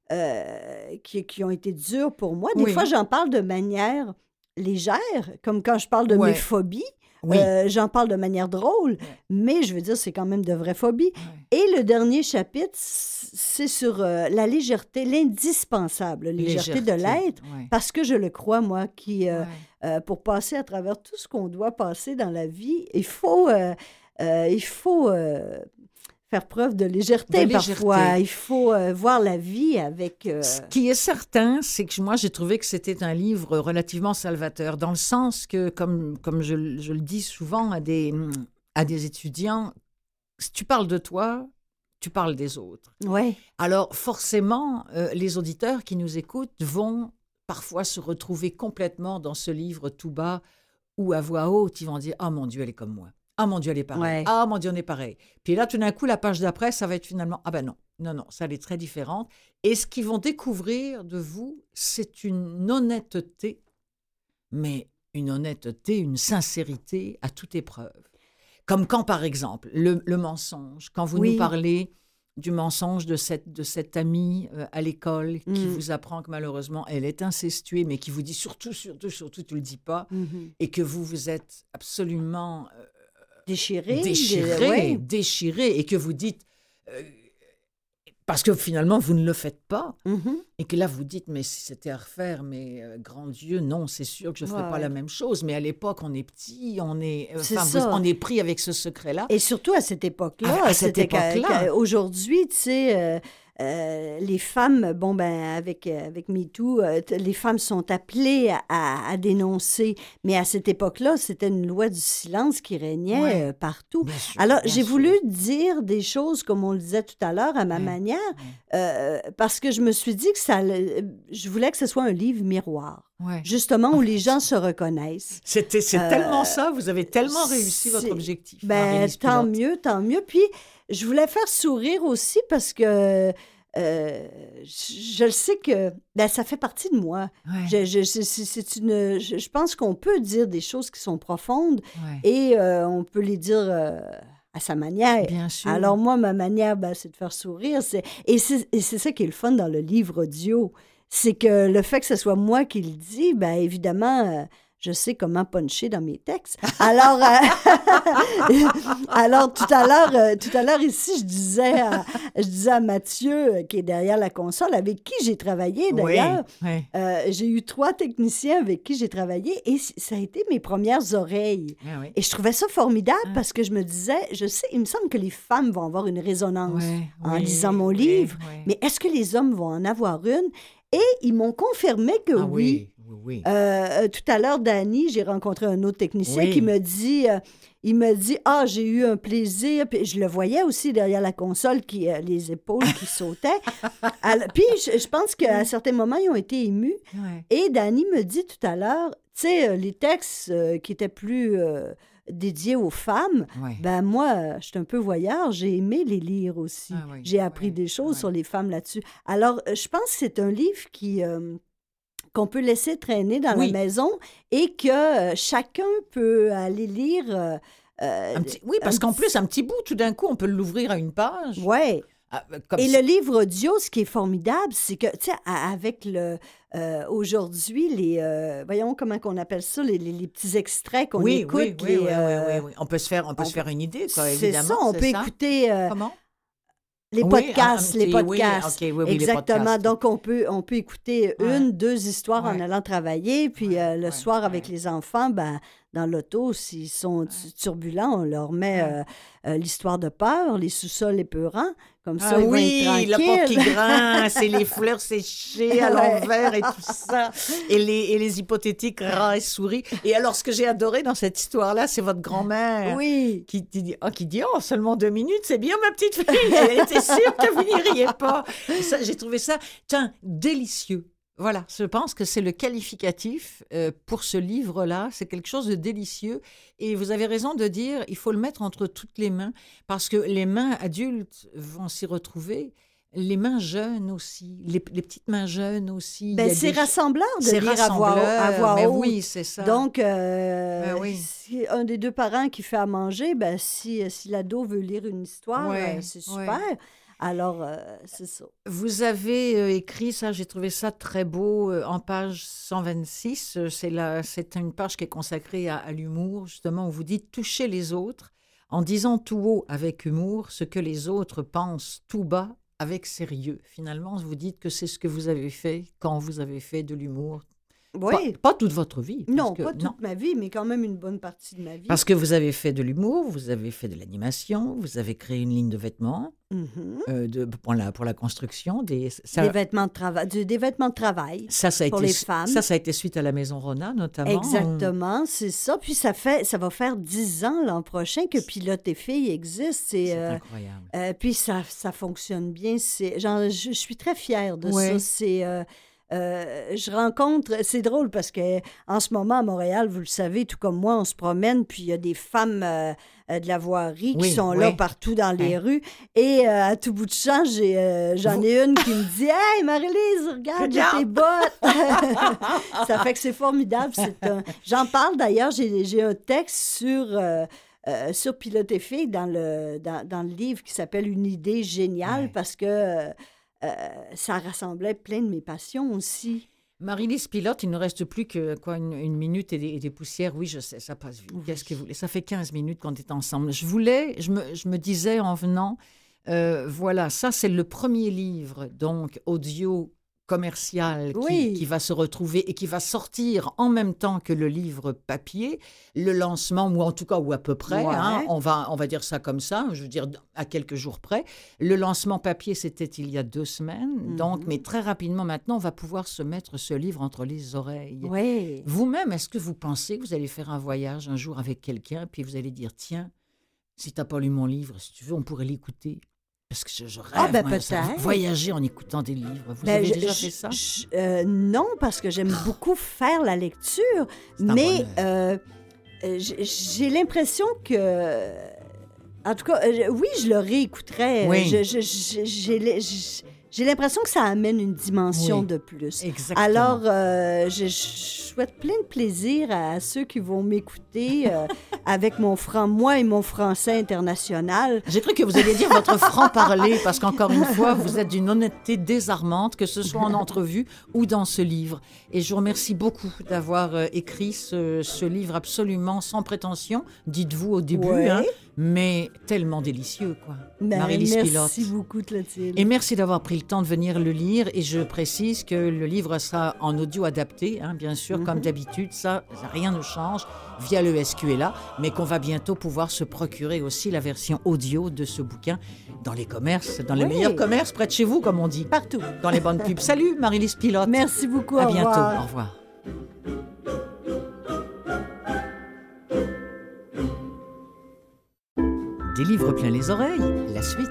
euh, qui, qui ont été dures pour moi. Des oui. fois, j'en parle de manière légère, comme quand je parle de ouais. mes phobies. Oui. Euh, j'en parle de manière drôle, ouais. mais je veux dire, c'est quand même de vraies phobies. Ouais. Et le dernier chapitre, c'est sur euh, la légèreté, l'indispensable légèreté, légèreté de l'être, ouais. parce que je le crois, moi, qui, euh, ouais. euh, pour passer à travers tout ce qu'on doit passer dans la vie, il faut, euh, euh, il faut euh, faire preuve de légèreté, de légèreté. Parfois. Il faut euh, voir la vie avec... Euh... Ce qui est certain, c'est que moi, j'ai trouvé que c'était un livre relativement salvateur, dans le sens que, comme, comme je, je le dis souvent à des, à des étudiants, si tu parles de toi, tu parles des autres. Ouais. Alors, forcément, euh, les auditeurs qui nous écoutent vont parfois se retrouver complètement dans ce livre tout bas ou à voix haute, ils vont dire « Ah, mon Dieu, elle est comme moi ». Ah, mon Dieu, elle est pareille. Ouais. Ah, mon Dieu, on est pareil. Puis là, tout d'un coup, la page d'après, ça va être finalement... Ah ben non, non, non, ça, elle est très différente. Et ce qu'ils vont découvrir de vous, c'est une honnêteté, mais une honnêteté, une sincérité à toute épreuve. Comme quand, par exemple, le, le mensonge, quand vous oui. nous parlez du mensonge de cette, de cette amie euh, à l'école qui mm. vous apprend que malheureusement, elle est incestuée, mais qui vous dit surtout, surtout, surtout, tu ne le dis pas, mm-hmm. et que vous, vous êtes absolument... Euh, Déchiré, déchiré, de... ouais. déchiré, et que vous dites, euh, parce que finalement, vous ne le faites pas, mm-hmm. et que là, vous dites, mais si c'était à refaire, mais euh, grand Dieu, non, c'est sûr que je ne ferais ouais. pas la même chose, mais à l'époque, on est petit, on est, c'est vous, on est pris avec ce secret-là. Et surtout à cette époque-là. À, à cette époque-là. Aujourd'hui, tu sais... Euh... Euh, les femmes, bon, ben, avec, avec MeToo, euh, les femmes sont appelées à, à, à dénoncer. Mais à cette époque-là, c'était une loi du silence qui régnait ouais. euh, partout. Bien sûr, Alors, bien j'ai sûr. voulu dire des choses, comme on le disait tout à l'heure, à ma ouais. manière, ouais. Euh, parce que je me suis dit que ça... Je voulais que ce soit un livre miroir. Ouais. Justement, où les gens se reconnaissent. C'était, c'est euh, tellement ça. Vous avez tellement réussi votre objectif. Ben, tant mieux, tant mieux. Puis, je voulais faire sourire aussi parce que euh, je, je le sais que ben, ça fait partie de moi. Ouais. Je, je, c'est, c'est une, je, je pense qu'on peut dire des choses qui sont profondes ouais. et euh, on peut les dire euh, à sa manière. Bien sûr. Alors moi, ma manière, ben, c'est de faire sourire. C'est, et, c'est, et c'est ça qui est le fun dans le livre audio. C'est que le fait que ce soit moi qui le dis, ben évidemment... Euh, je sais comment puncher dans mes textes. Alors, euh, alors tout à l'heure, euh, tout à l'heure ici, je disais, à, je disais à Mathieu, euh, qui est derrière la console, avec qui j'ai travaillé d'ailleurs. Oui, oui. Euh, j'ai eu trois techniciens avec qui j'ai travaillé et ça a été mes premières oreilles. Oui, oui. Et je trouvais ça formidable ah. parce que je me disais, je sais, il me semble que les femmes vont avoir une résonance oui, en oui, lisant mon oui, livre, oui. mais est-ce que les hommes vont en avoir une? Et ils m'ont confirmé que ah, oui. oui. Oui, oui. Euh, tout à l'heure, Dany, j'ai rencontré un autre technicien oui. qui me dit, euh, il me dit, ah, j'ai eu un plaisir. Puis je le voyais aussi derrière la console, qui, euh, les épaules qui sautaient. Alors, puis je, je pense qu'à certains moments, ils ont été émus. Ouais. Et Dany me dit tout à l'heure, tu sais, les textes euh, qui étaient plus euh, dédiés aux femmes, ouais. ben moi, je suis un peu voyeur, j'ai aimé les lire aussi. Ah, oui. J'ai appris ouais. des choses ouais. sur les femmes là-dessus. Alors, je pense que c'est un livre qui... Euh, qu'on peut laisser traîner dans oui. la maison et que euh, chacun peut aller lire. Euh, un petit, oui, parce qu'en petit... plus, un petit bout, tout d'un coup, on peut l'ouvrir à une page. Oui. Ah, et ça. Le livre audio, ce qui est formidable, c'est que, tu sais, avec le... Euh, aujourd'hui, les... Euh, voyons comment on appelle ça, les, les, les petits extraits qu'on oui, écoute. Oui, oui, les, oui, euh, oui, oui, oui. On peut se faire, on peut on se faire une idée, quoi, c'est évidemment. Ça, on c'est peut ça. écouter... Euh, Comment? Les podcasts, oui, les podcasts. Oui, okay, oui, oui, exactement. Les podcasts. Donc, on peut, on peut écouter ouais. une, deux histoires ouais. en allant travailler. Puis ouais. euh, le ouais. soir, avec ouais. les enfants, ben, dans l'auto, s'ils sont ouais. turbulents, on leur met ouais. euh, euh, l'histoire de peur, les sous-sols épeurants. Comme ça, ah, ils oui, vont être tranquilles. La porte qui grince et les fleurs séchées à l'envers et tout ça. Et les, et les hypothétiques rats et souris. Et alors, ce que j'ai adoré dans cette histoire-là, c'est votre grand-mère. Oui. Qui, qui, dit, oh, qui dit, oh, seulement deux minutes, c'est bien, ma petite fille. Elle était sûre que vous n'iriez pas. Et ça, j'ai trouvé ça, tiens, délicieux. Voilà, je pense que c'est le qualificatif euh, pour ce livre-là. C'est quelque chose de délicieux. Et vous avez raison de dire, il faut le mettre entre toutes les mains parce que les mains adultes vont s'y retrouver. Les mains jeunes aussi, les, les petites mains jeunes aussi. Ben, c'est des... rassembleur de c'est lire à voix, à voix mais haute. Oui, c'est ça. Donc, euh, ben oui. si un des deux parents qui fait à manger, ben, si, si l'ado veut lire une histoire, ouais, euh, c'est super. Ouais. Alors, euh, c'est ça. Vous avez euh, écrit ça, j'ai trouvé ça très beau, euh, en page cent vingt-six. Euh, c'est, la, c'est une page qui est consacrée à, à l'humour, justement, où vous dites « Toucher les autres en disant tout haut avec humour ce que les autres pensent tout bas avec sérieux. » Finalement, vous dites que c'est ce que vous avez fait quand vous avez fait de l'humour. Oui. Pas, pas toute votre vie. Non, que, pas toute non. ma vie, mais quand même une bonne partie de ma vie. Parce que vous avez fait de l'humour, vous avez fait de l'animation, vous avez créé une ligne de vêtements mm-hmm. euh, de, pour, la, pour la construction. Des, ça, des, vêtements de trava- des vêtements de travail ça, ça a pour été, les femmes. Ça, ça a été suite à la Maison Rona, notamment. Exactement, c'est ça. Puis ça, fait, ça va faire dix ans l'an prochain que Pilote et Filles existe. C'est, c'est euh, incroyable. Euh, puis ça, ça fonctionne bien. C'est, genre, je, je suis très fière de ouais. ça. C'est... Euh, Euh, je rencontre, c'est drôle parce que en ce moment à Montréal, vous le savez, tout comme moi, on se promène, puis il y a des femmes euh, euh, de la voirie oui, qui sont oui. là partout dans les hein. rues. Et euh, à tout bout de champ, j'ai, euh, j'en vous... ai une qui me dit « Hey, Marie-Lise, regarde, j'ai tes bottes! » Ça fait que c'est formidable. C'est un... J'en parle d'ailleurs, j'ai, j'ai un texte sur... Euh, Euh, sur Pilote et Filles dans le, dans, dans le livre qui s'appelle « Une idée géniale ouais. » parce que euh, euh, ça rassemblait plein de mes passions aussi. Marie-Lise Pilote, il ne reste plus que quoi, une, une minute et des, et des poussières. Oui, je sais, ça passe vite. Oui. Qu'est-ce que vous voulez? Ça fait quinze minutes qu'on est ensemble. Je voulais, je me, je me disais en venant, euh, voilà, ça c'est le premier livre, donc audio commercial qui, oui. qui va se retrouver et qui va sortir en même temps que le livre papier, le lancement, ou en tout cas, ou à peu près, ouais. hein, on, va, on va dire ça comme ça, je veux dire à quelques jours près. Le lancement papier, c'était il y a deux semaines, mm-hmm. donc, mais très rapidement maintenant, on va pouvoir se mettre ce livre entre les oreilles. Oui. Vous-même, est-ce que vous pensez que vous allez faire un voyage un jour avec quelqu'un, puis vous allez dire, tiens, si tu n'as pas lu mon livre, si tu veux, on pourrait l'écouter? Parce que je, je rêve, ah, ben moi, ça, voyager en écoutant des livres. Vous ben, avez je, déjà je, fait ça? Je, euh, non, parce que j'aime beaucoup faire la lecture, mais euh, j'ai l'impression que... En tout cas, oui, je le réécouterais. Oui. Je, je, je, j'ai, j'ai l'impression que ça amène une dimension oui, de plus. Exactement. Alors, euh, je, je souhaite plein de plaisir à ceux qui vont m'écouter euh, avec mon franc, moi et mon français international. J'ai cru que vous alliez dire votre franc-parler, parce qu'encore une fois, vous êtes d'une honnêteté désarmante, que ce soit en entrevue ou dans ce livre. Et je vous remercie beaucoup d'avoir euh, écrit ce, ce livre absolument sans prétention, dites-vous au début, ouais. hein, mais tellement délicieux, quoi. Ben, Marie-Lise merci Pilote. Merci beaucoup, Clotilde. Et merci d'avoir pris le temps de venir le lire. Et je précise que le livre sera en audio adapté, hein, bien sûr, mm-hmm. comme d'habitude. Ça, rien ne change via le S Q L A, mais qu'on va bientôt pouvoir se procurer aussi la version audio de ce bouquin dans les commerces, dans les oui. meilleurs commerces près de chez vous, comme on dit. Partout. Dans les bonnes pubs. Salut, Marie-Lise Pilote. Merci beaucoup. À au bientôt. Revoir. Au revoir. Des livres plein les oreilles, la suite.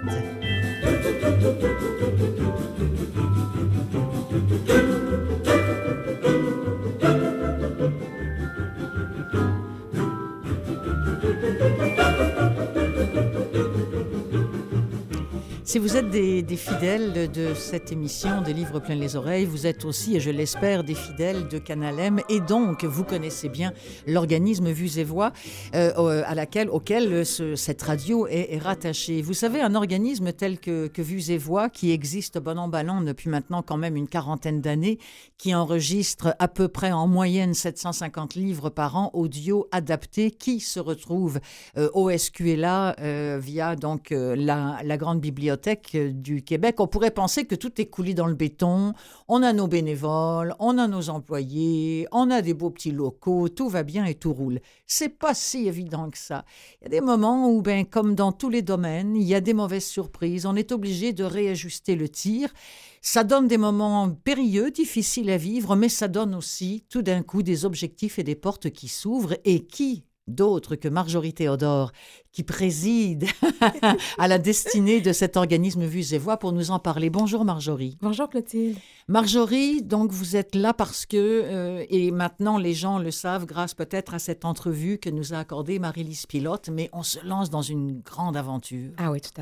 Si vous êtes des, des fidèles de cette émission des livres plein les oreilles, vous êtes aussi, et je l'espère, des fidèles de Canal M, et donc vous connaissez bien l'organisme Vues et Voix euh, à laquelle, auquel ce, cette radio est, est rattachée. Vous savez, un organisme tel que, que Vues et Voix, qui existe bon an ballon depuis maintenant quand même une quarantaine d'années, qui enregistre à peu près en moyenne sept cent cinquante livres par an audio adaptés, qui se retrouvent euh, au S Q L A euh, via donc euh, la, la grande bibliothèque du Québec. On pourrait penser que tout est coulé dans le béton. On a nos bénévoles, on a nos employés, on a des beaux petits locaux, tout va bien et tout roule. C'est pas si évident que ça. Il y a des moments où, ben, comme dans tous les domaines, il y a des mauvaises surprises. On est obligé de réajuster le tir. Ça donne des moments périlleux, difficiles à vivre, mais ça donne aussi, tout d'un coup, des objectifs et des portes qui s'ouvrent et qui d'autres que Marjorie Théodore, qui préside à la destinée de cet organisme Vues et Voix pour nous en parler. Bonjour Marjorie. Bonjour Clotilde. Marjorie, donc vous êtes là parce que, euh, et maintenant les gens le savent grâce peut-être à cette entrevue que nous a accordée Marie-Lise Pilote, mais on se lance dans une grande aventure. Ah oui, tout à fait.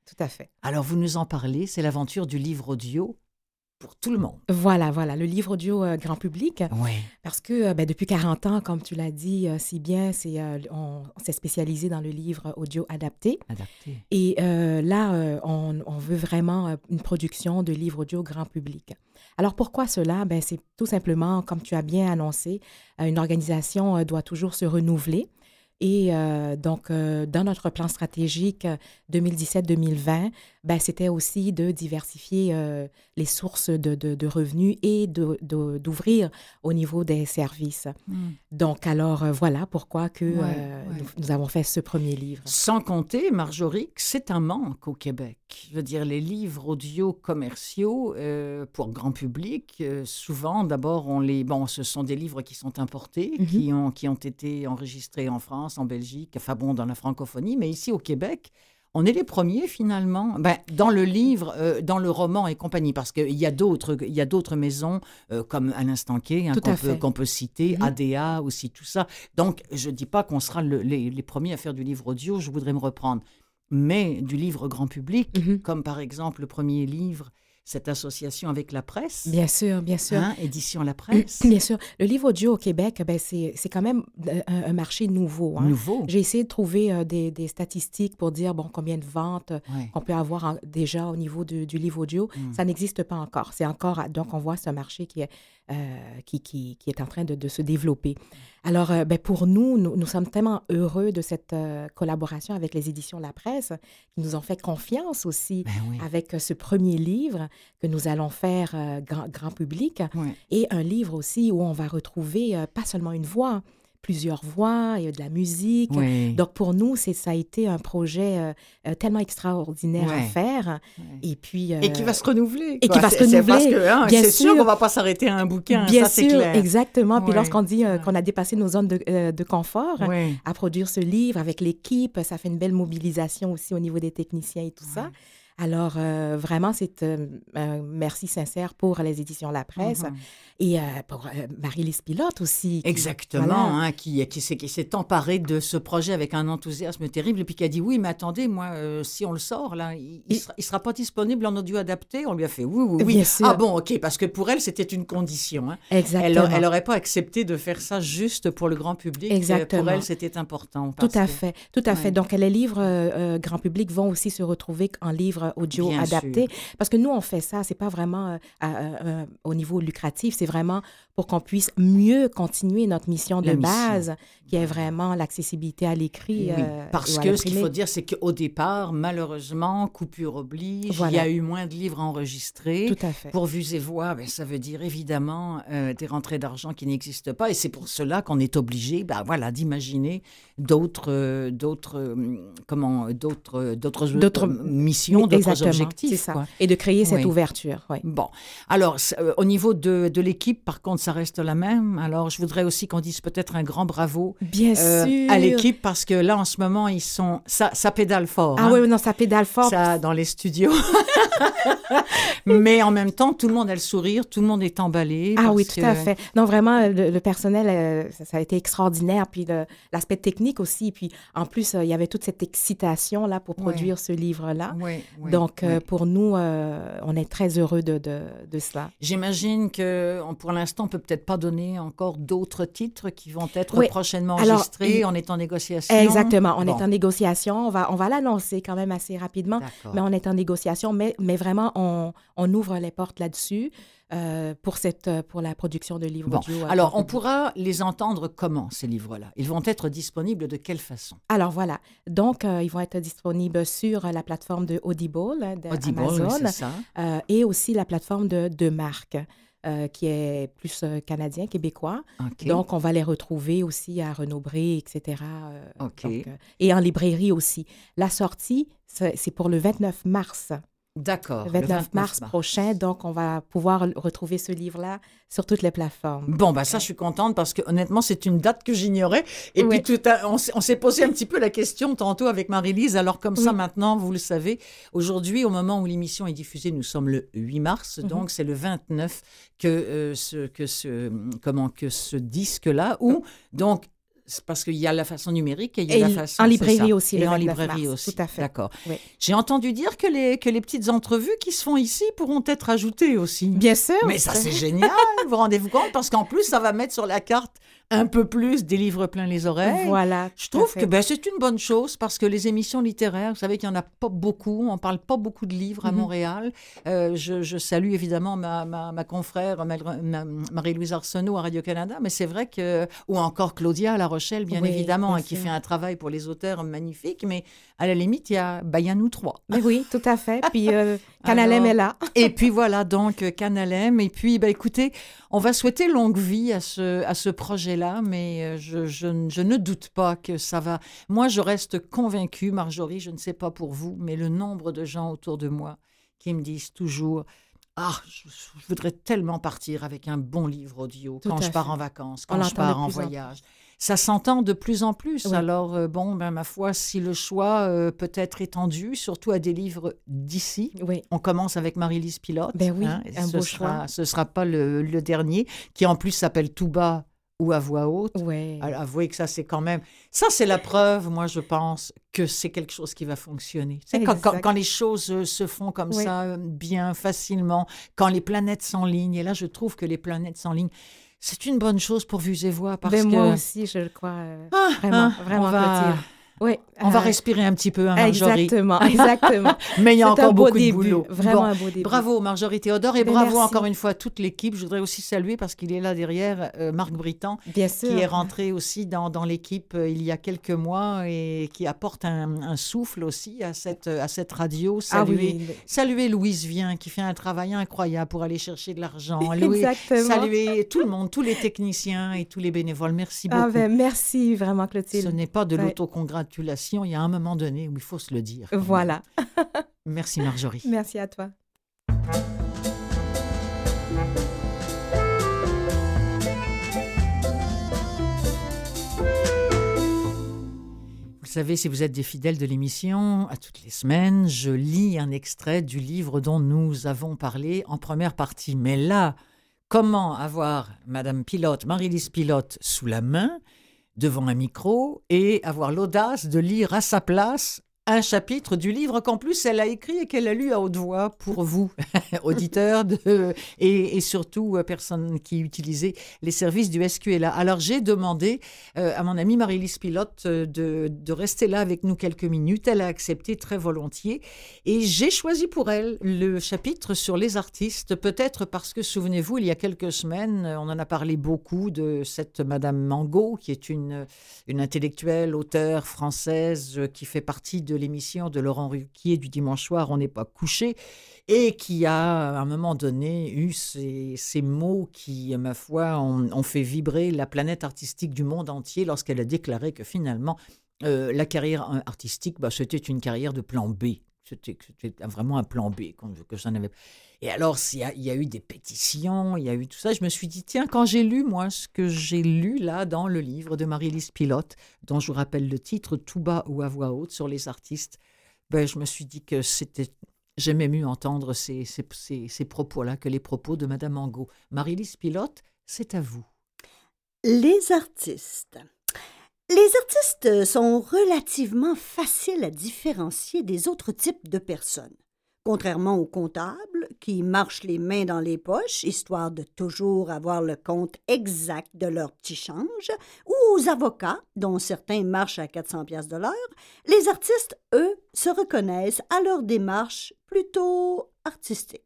tout à fait. Alors, vous nous en parlez, c'est l'aventure du livre audio pour tout le monde. Voilà, voilà, le livre audio euh, grand public. Oui. Parce que euh, ben, depuis quarante ans, comme tu l'as dit euh, si bien, c'est, euh, on, on s'est spécialisé dans le livre audio adapté. Adapté. Et euh, là, euh, on, on veut vraiment euh, une production de livre audio grand public. Alors, pourquoi cela? Ben, c'est tout simplement, comme tu as bien annoncé, euh, une organisation euh, doit toujours se renouveler. Et euh, donc, euh, dans notre plan stratégique deux mille dix-sept deux mille vingt, ben, c'était aussi de diversifier euh, les sources de, de, de revenus et de, de, d'ouvrir au niveau des services. Mm. Donc, alors, euh, voilà pourquoi que, ouais, euh, ouais. Nous, nous avons fait ce premier livre. Sans compter, Marjorie, que c'est un manque au Québec. Je veux dire, les livres audio commerciaux euh, pour grand public, euh, souvent, d'abord, on les, bon, ce sont des livres qui sont importés, mm-hmm. qui, ont, qui ont été enregistrés en France, en Belgique, enfin bon, dans la francophonie, mais ici au Québec, on est les premiers finalement, ben, dans le livre, euh, dans le roman et compagnie, parce qu'il y a d'autres, il y a d'autres maisons euh, comme À l'Instant Quai, hein, qu'on, peut, qu'on peut citer, mmh. A D A aussi, tout ça. Donc, je ne dis pas qu'on sera le, les, les premiers à faire du livre audio, je voudrais me reprendre, mais du livre grand public, mmh. comme par exemple le premier livre, cette association avec la presse. Bien sûr, bien sûr. Hein, édition La Presse. Bien sûr. Le livre audio au Québec, ben, c'est, c'est quand même un, un marché nouveau. Hein. Nouveau. J'ai essayé de trouver euh, des, des statistiques pour dire bon, combien de ventes ouais. qu'on peut avoir en, déjà au niveau du, du livre audio. Mm. Ça n'existe pas encore. C'est encore. Donc, on voit ce marché qui est, euh, qui, qui, qui est en train de, de se développer. Alors, euh, ben, pour nous, nous, nous sommes tellement heureux de cette euh, collaboration avec les éditions La Presse, qui nous ont fait confiance aussi ben oui. avec euh, ce premier livre que nous allons faire euh, grand, grand public, oui. et un livre aussi où on va retrouver euh, pas seulement une voix, plusieurs voix et de la musique. Oui. Donc, pour nous, c'est, ça a été un projet euh, euh, tellement extraordinaire ouais. à faire. Ouais. Et puis... Euh, et qui va se renouveler. Et quoi. qui va c'est, se renouveler, c'est parce que, hein, bien c'est sûr. sûr qu'on ne va pas s'arrêter à un bouquin, bien ça, sûr, c'est clair. Exactement. Puis ouais. lorsqu'on dit euh, qu'on a dépassé nos zones de, euh, de confort ouais. à produire ce livre avec l'équipe, ça fait une belle mobilisation aussi au niveau des techniciens et tout ouais. ça. Alors, euh, vraiment, c'est euh, un merci sincère pour les éditions La Presse mm-hmm. et euh, pour euh, Marie-Lise Pilote aussi. Qui, Exactement, voilà. hein, qui, qui, s'est, qui s'est emparée de ce projet avec un enthousiasme terrible et puis qui a dit, oui, mais attendez, moi, euh, si on le sort, là, il ne sera, sera pas disponible en audio adapté. On lui a fait, oui, oui, oui. Bien sûr. Ah bon, OK, parce que pour elle, c'était une condition. Hein. Exactement. Elle n'aurait pas accepté de faire ça juste pour le grand public. Exactement. Pour elle, c'était important. Tout à que... fait, tout à ouais. fait. Donc, les livres euh, grand public vont aussi se retrouver en livres audio Bien adaptés. Sûr. Parce que nous, on fait ça, c'est pas vraiment euh, euh, au niveau lucratif, c'est vraiment pour qu'on puisse mieux continuer notre mission de La base, mission. qui est vraiment l'accessibilité à l'écrit. Oui, euh, parce que ce qu'il faut dire, c'est qu'au départ, malheureusement, coupure oblige, voilà. il y a eu moins de livres enregistrés. Tout à fait. Pour vues et voix, ben, ça veut dire évidemment euh, des rentrées d'argent qui n'existent pas. Et c'est pour cela qu'on est obligé ben, voilà, d'imaginer d'autres, euh, d'autres, euh, comment, d'autres, d'autres, d'autres euh, missions, d'autres exactement, objectifs. C'est ça. Quoi. Et de créer cette oui. ouverture. Oui. Bon. Alors, euh, au niveau de, de l'équipe, par contre, ça reste la même. Alors, je voudrais aussi qu'on dise peut-être un grand bravo Bien euh, sûr. à l'équipe parce que là, en ce moment, ils sont... Ça, ça pédale fort. Ah hein. oui, non, ça pédale fort. Ça, dans les studios. Mais en même temps, tout le monde a le sourire, tout le monde est emballé. Ah oui, tout que... à fait. Non, vraiment, le, le personnel, euh, ça, ça a été extraordinaire. Puis le, l'aspect technique aussi. Puis en plus, euh, il y avait toute cette excitation là pour produire oui. ce livre-là. Oui, oui, Donc, oui. Euh, pour nous, euh, on est très heureux de, de, de cela. J'imagine que pour l'instant, on ne peut peut-être pas donner encore d'autres titres qui vont être oui. prochainement enregistrés. Alors, on est en négociation. Exactement. On bon. est en négociation. On va, on va l'annoncer quand même assez rapidement. D'accord. Mais on est en négociation. Mais, mais vraiment, on, on ouvre les portes là-dessus. Euh, pour, cette, pour la production de livres bon. audio. Alors, on pourra les entendre comment, ces livres-là? Ils vont être disponibles de quelle façon? Alors, voilà. Donc, euh, ils vont être disponibles sur la plateforme de Audible, d'Amazon, Audible, c'est ça. Euh, et aussi la plateforme de, de Marc, euh, qui est plus euh, canadien, québécois. Okay. Donc, on va les retrouver aussi à Renaud-Bré, et cetera. Euh, okay. donc, euh, et en librairie aussi. La sortie, c'est, c'est pour le vingt-neuf mars. D'accord. Le vingt-neuf, le vingt-neuf mars, mars prochain, donc on va pouvoir retrouver ce livre-là sur toutes les plateformes. Bon, ben ça, je suis contente parce que honnêtement, c'est une date que j'ignorais. Et oui. puis, tout à, on, on s'est posé un petit peu la question tantôt avec Marie-Lise. Alors, comme oui. ça, maintenant, vous le savez, aujourd'hui, au moment où l'émission est diffusée, nous sommes le huit mars, mm-hmm. donc c'est le vingt-neuf que, euh, ce, que, ce, comment, que ce disque-là, où, donc, c'est parce qu'il y a la façon numérique et il y a et la façon... En librairie aussi. Et en librairie aussi. Tout à fait. D'accord. Oui. J'ai entendu dire que les, que les petites entrevues qui se font ici pourront être ajoutées aussi. Bien sûr. Mais ça, c'est génial. Vous rendez-vous compte? Parce qu'en plus, ça va mettre sur la carte un peu plus des livres plein les oreilles. Voilà. Je trouve que ben, c'est une bonne chose parce que les émissions littéraires, vous savez qu'il n'y en a pas beaucoup. On ne parle pas beaucoup de livres à mm-hmm. Montréal. Euh, je, je salue évidemment ma, ma, ma confrère ma, ma, Marie-Louise Arsenault à Radio-Canada, mais c'est vrai que... Ou encore Claudia à La Rochelle, bien oui, évidemment, bien hein, qui fait un travail pour les auteurs magnifique, mais à la limite, il y a, ben, il y a nous trois. Mais oui, tout à fait. Puis euh, Canalem est là. Et puis voilà, donc Canalem. Et puis, ben, écoutez, on va souhaiter longue vie à ce, à ce projet-là, mais je, je, je ne doute pas que ça va... Moi, je reste convaincue, Marjorie, je ne sais pas pour vous, mais le nombre de gens autour de moi qui me disent toujours... Ah, je, je voudrais tellement partir avec un bon livre audio Tout quand je pars fait. en vacances, quand on je pars en voyage. En... Ça s'entend de plus en plus. Oui. Alors, euh, bon, ben, ma foi, si le choix euh, peut être étendu, surtout à des livres d'ici, oui. on commence avec Marie-Lise Pilote. Ben oui, hein, un ce beau sera, choix. Ce ne sera pas le, le dernier, qui en plus s'appelle Tout bas ou à voix haute. Ouais. Alors, avouez que ça, c'est quand même... Ça, c'est la preuve, moi, je pense, que c'est quelque chose qui va fonctionner. C'est quand, quand, quand les choses euh, se font comme oui. ça, euh, bien, facilement, quand les planètes s'enlignent. Et là, je trouve que les planètes s'enlignent. C'est une bonne chose pour Vues et Voix parce ben que... Moi aussi, je le crois. Euh, ah, vraiment, ah, vraiment, on va... Oui, on euh... va respirer un petit peu, hein, Marjorie. Exactement, exactement. Mais il y a encore beaucoup début, de boulot. Vraiment bon, un beau début. Bravo, Marjorie Théodore, et ben bravo merci. encore une fois à toute l'équipe. Je voudrais aussi saluer, parce qu'il est là derrière, euh, Marc Britan, Bien sûr. qui est rentré aussi dans, dans l'équipe euh, il y a quelques mois et qui apporte un, un souffle aussi à cette, à cette radio. Saluer, ah oui. saluer Louise Vien, qui fait un travail incroyable pour aller chercher de l'argent. Exactement. Saluer tout le monde, tous les techniciens et tous les bénévoles. Merci beaucoup. Ah ben, merci vraiment, Clotilde. Ce n'est pas de ouais. l'autocongratulation, il y a un moment donné où il faut se le dire. Voilà. Merci Marjorie. Merci à toi. Vous savez, si vous êtes des fidèles de l'émission, à toutes les semaines, je lis un extrait du livre dont nous avons parlé en première partie. Mais là, comment avoir Madame Pilote, Marie-Lise Pilote, sous la main, devant un micro, et avoir l'audace de lire à sa place un chapitre du livre qu'en plus elle a écrit et qu'elle a lu à haute voix pour vous, auditeurs de, et, et surtout euh, personnes qui utilisaient les services du S Q L A. Alors j'ai demandé euh, à mon amie Marie-Lise Pilote euh, de, de rester là avec nous quelques minutes. Elle a accepté très volontiers et j'ai choisi pour elle le chapitre sur les artistes, peut-être parce que, souvenez-vous, il y a quelques semaines, on en a parlé beaucoup de cette Madame Mango, qui est une, une intellectuelle, auteure française euh, qui fait partie de de l'émission de Laurent Ruquier du dimanche soir, On n'est pas couché, et qui a, à un moment donné, eu ces, ces mots qui, ma foi, ont, ont fait vibrer la planète artistique du monde entier lorsqu'elle a déclaré que finalement, euh, la carrière artistique, bah, c'était une carrière de plan B. C'était, c'était vraiment un plan B que ça n'avait. Et alors, il y, a, il y a eu des pétitions, il y a eu tout ça. Je me suis dit, tiens, quand j'ai lu, moi, ce que j'ai lu là dans le livre de Marie-Lise Pilote, dont je vous rappelle le titre, Tout bas ou à voix haute, sur les artistes, ben, je me suis dit que c'était... J'aimais mieux entendre ces, ces, ces, ces propos-là que les propos de Madame Mango. Marie-Lise Pilote, c'est à vous. Les artistes. Les artistes sont relativement faciles à différencier des autres types de personnes. Contrairement aux comptables, qui marchent les mains dans les poches, histoire de toujours avoir le compte exact de leur petit change, ou aux avocats, dont certains marchent à quatre cents piastres de l'heure, les artistes, eux, se reconnaissent à leur démarche plutôt artistique.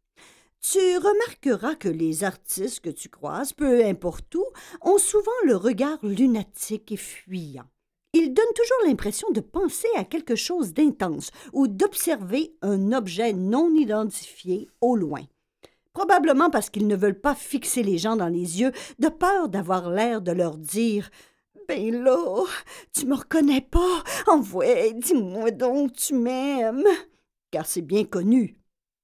Tu remarqueras que les artistes que tu croises, peu importe où, ont souvent le regard lunatique et fuyant. Ils donnent toujours l'impression de penser à quelque chose d'intense ou d'observer un objet non identifié au loin. Probablement parce qu'ils ne veulent pas fixer les gens dans les yeux, de peur d'avoir l'air de leur dire « Ben là, tu me reconnais pas, envoie, dis-moi donc, tu m'aimes. » Car c'est bien connu.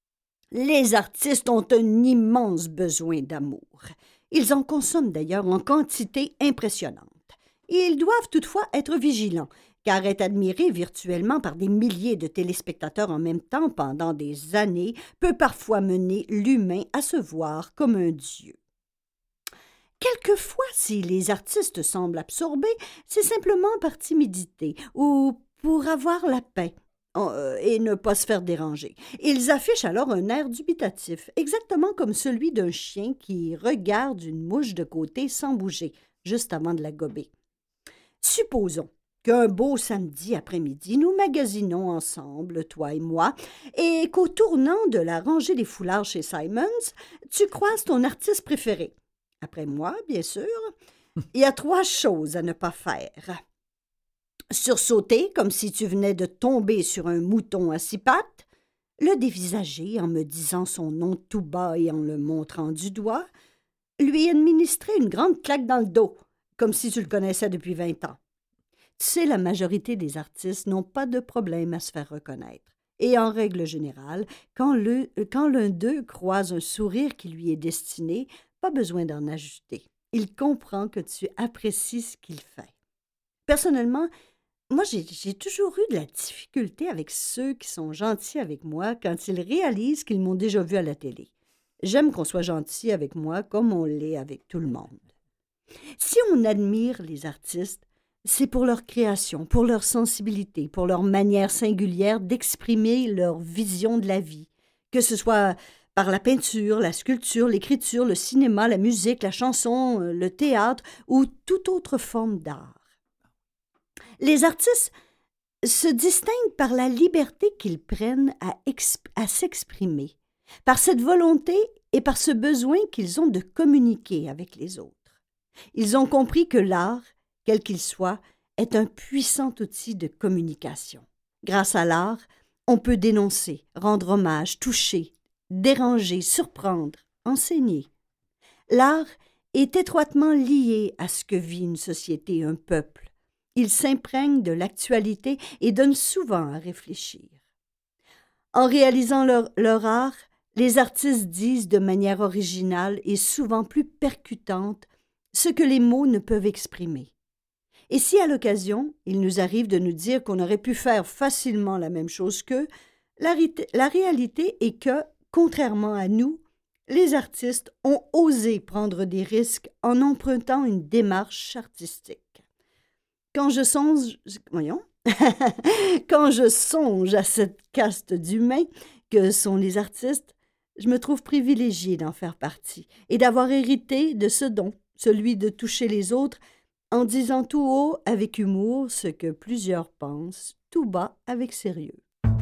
Les artistes ont un immense besoin d'amour. Ils en consomment d'ailleurs en quantité impressionnante. Ils doivent toutefois être vigilants, car être admiré virtuellement par des milliers de téléspectateurs en même temps pendant des années peut parfois mener l'humain à se voir comme un dieu. quelquefois, si les artistes semblent absorbés, c'est simplement par timidité ou pour avoir la paix euh, et ne pas se faire déranger. Ils affichent alors un air dubitatif, exactement comme celui d'un chien qui regarde une mouche de côté sans bouger, juste avant de la gober. Supposons qu'un beau samedi après-midi, nous magasinons ensemble, toi et moi, et qu'au tournant de la rangée des foulards chez Simons, tu croises ton artiste préféré. Après moi, bien sûr, il y a trois choses à ne pas faire. Sursauter comme si tu venais de tomber sur un mouton à six pattes, le dévisager en me disant son nom tout bas et en le montrant du doigt, lui administrer une grande claque dans le dos, comme si tu le connaissais depuis vingt ans. Tu sais, la majorité des artistes n'ont pas de problème à se faire reconnaître. Et en règle générale, quand, le, quand l'un d'eux croise un sourire qui lui est destiné, pas besoin d'en ajouter. Il comprend que tu apprécies ce qu'il fait. Personnellement, moi, j'ai, j'ai toujours eu de la difficulté avec ceux qui sont gentils avec moi quand ils réalisent qu'ils m'ont déjà vu à la télé. J'aime qu'on soit gentil avec moi comme on l'est avec tout le monde. Si on admire les artistes, c'est pour leur création, pour leur sensibilité, pour leur manière singulière d'exprimer leur vision de la vie, que ce soit par la peinture, la sculpture, l'écriture, le cinéma, la musique, la chanson, le théâtre ou toute autre forme d'art. Les artistes se distinguent par la liberté qu'ils prennent à, exp- à s'exprimer, par cette volonté et par ce besoin qu'ils ont de communiquer avec les autres. Ils ont compris que l'art, quel qu'il soit, est un puissant outil de communication. Grâce à l'art, on peut dénoncer, rendre hommage, toucher, déranger, surprendre, enseigner. L'art est étroitement lié à ce que vit une société, un peuple. Il s'imprègne de l'actualité et donne souvent à réfléchir. En réalisant leur, leur art, les artistes disent de manière originale et souvent plus percutante ce que les mots ne peuvent exprimer. Et si à l'occasion, il nous arrive de nous dire qu'on aurait pu faire facilement la même chose qu'eux, la, la réalité est que, contrairement à nous, les artistes ont osé prendre des risques en empruntant une démarche artistique. Quand je songe, voyons, quand je songe à cette caste d'humains que sont les artistes, je me trouve privilégiée d'en faire partie et d'avoir hérité de ce don, celui de toucher les autres en disant tout haut avec humour ce que plusieurs pensent, tout bas avec sérieux.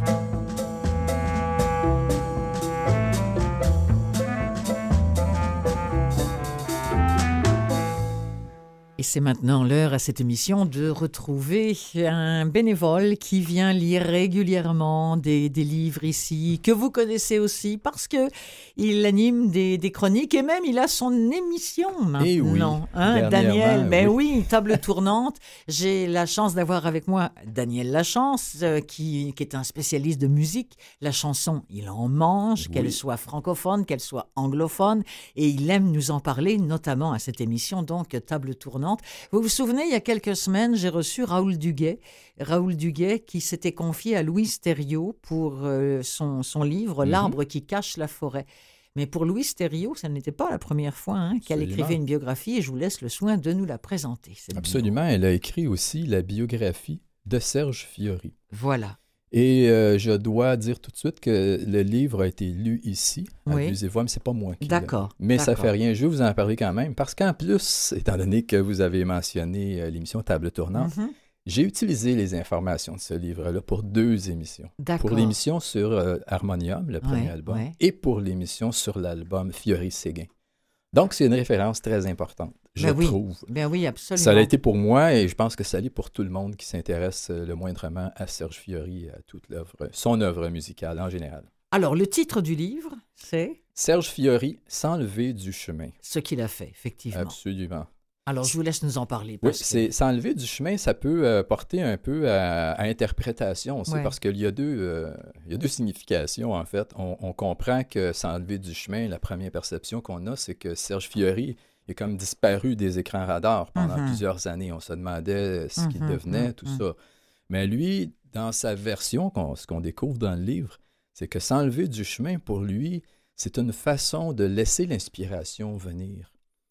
Et c'est maintenant l'heure à cette émission de retrouver un bénévole qui vient lire régulièrement des, des livres ici, que vous connaissez aussi parce qu'il anime des, des chroniques et même il a son émission maintenant. Et oui, hein, Daniel, ben oui. oui, table tournante. J'ai la chance d'avoir avec moi Daniel Lachance, euh, qui, qui est un spécialiste de musique. La chanson, il en mange, oui. Qu'elle soit francophone, qu'elle soit anglophone, et il aime nous en parler, notamment à cette émission, donc table tournante. Vous vous souvenez, il y a quelques semaines, j'ai reçu Raoul Duguay. Raoul Duguay qui s'était confié à Louis Thériault pour euh, son, son livre mm-hmm. « L'arbre qui cache la forêt ». Mais pour Louis Thériault, ça n'était pas la première fois hein, qu'elle écrivait une biographie et je vous laisse le soin de nous la présenter. Absolument. Bio. Elle a écrit aussi la biographie de Serge Fiori. Voilà. Et euh, je dois dire tout de suite que le livre a été lu ici, à oui. Abusez-vous, mais c'est pas moi qui D'accord. l'ai. Mais D'accord. ça fait rien, je vais vous en parler quand même, parce qu'en plus, étant donné que vous avez mentionné euh, l'émission Table tournante, mm-hmm. j'ai utilisé les informations de ce livre-là pour deux émissions. D'accord. Pour l'émission sur euh, Harmonium, le premier ouais, album, ouais. et pour l'émission sur l'album Fiori-Séguin. Donc, c'est une référence très importante, je ben oui. trouve. Ben oui, absolument. Ça l'a été pour moi et je pense que ça l'est pour tout le monde qui s'intéresse le moindrement à Serge Fiori, à toute l'œuvre, son œuvre musicale en général. Alors, le titre du livre, c'est? Serge Fiori, S'enlever du chemin. Ce qu'il a fait, effectivement. Absolument. Alors, je vous laisse nous en parler. Parce oui, que... c'est, s'enlever du chemin, ça peut euh, porter un peu à, à interprétation aussi, ouais. parce qu'il y a deux, euh, il y a deux significations, en fait. On, on comprend que s'enlever du chemin, la première perception qu'on a, c'est que Serge Fiori est comme disparu des écrans radars pendant mm-hmm. plusieurs années. On se demandait ce mm-hmm. qu'il devenait, mm-hmm. tout ça. Mais lui, dans sa version, qu'on, ce qu'on découvre dans le livre, c'est que s'enlever du chemin, pour lui, c'est une façon de laisser l'inspiration venir.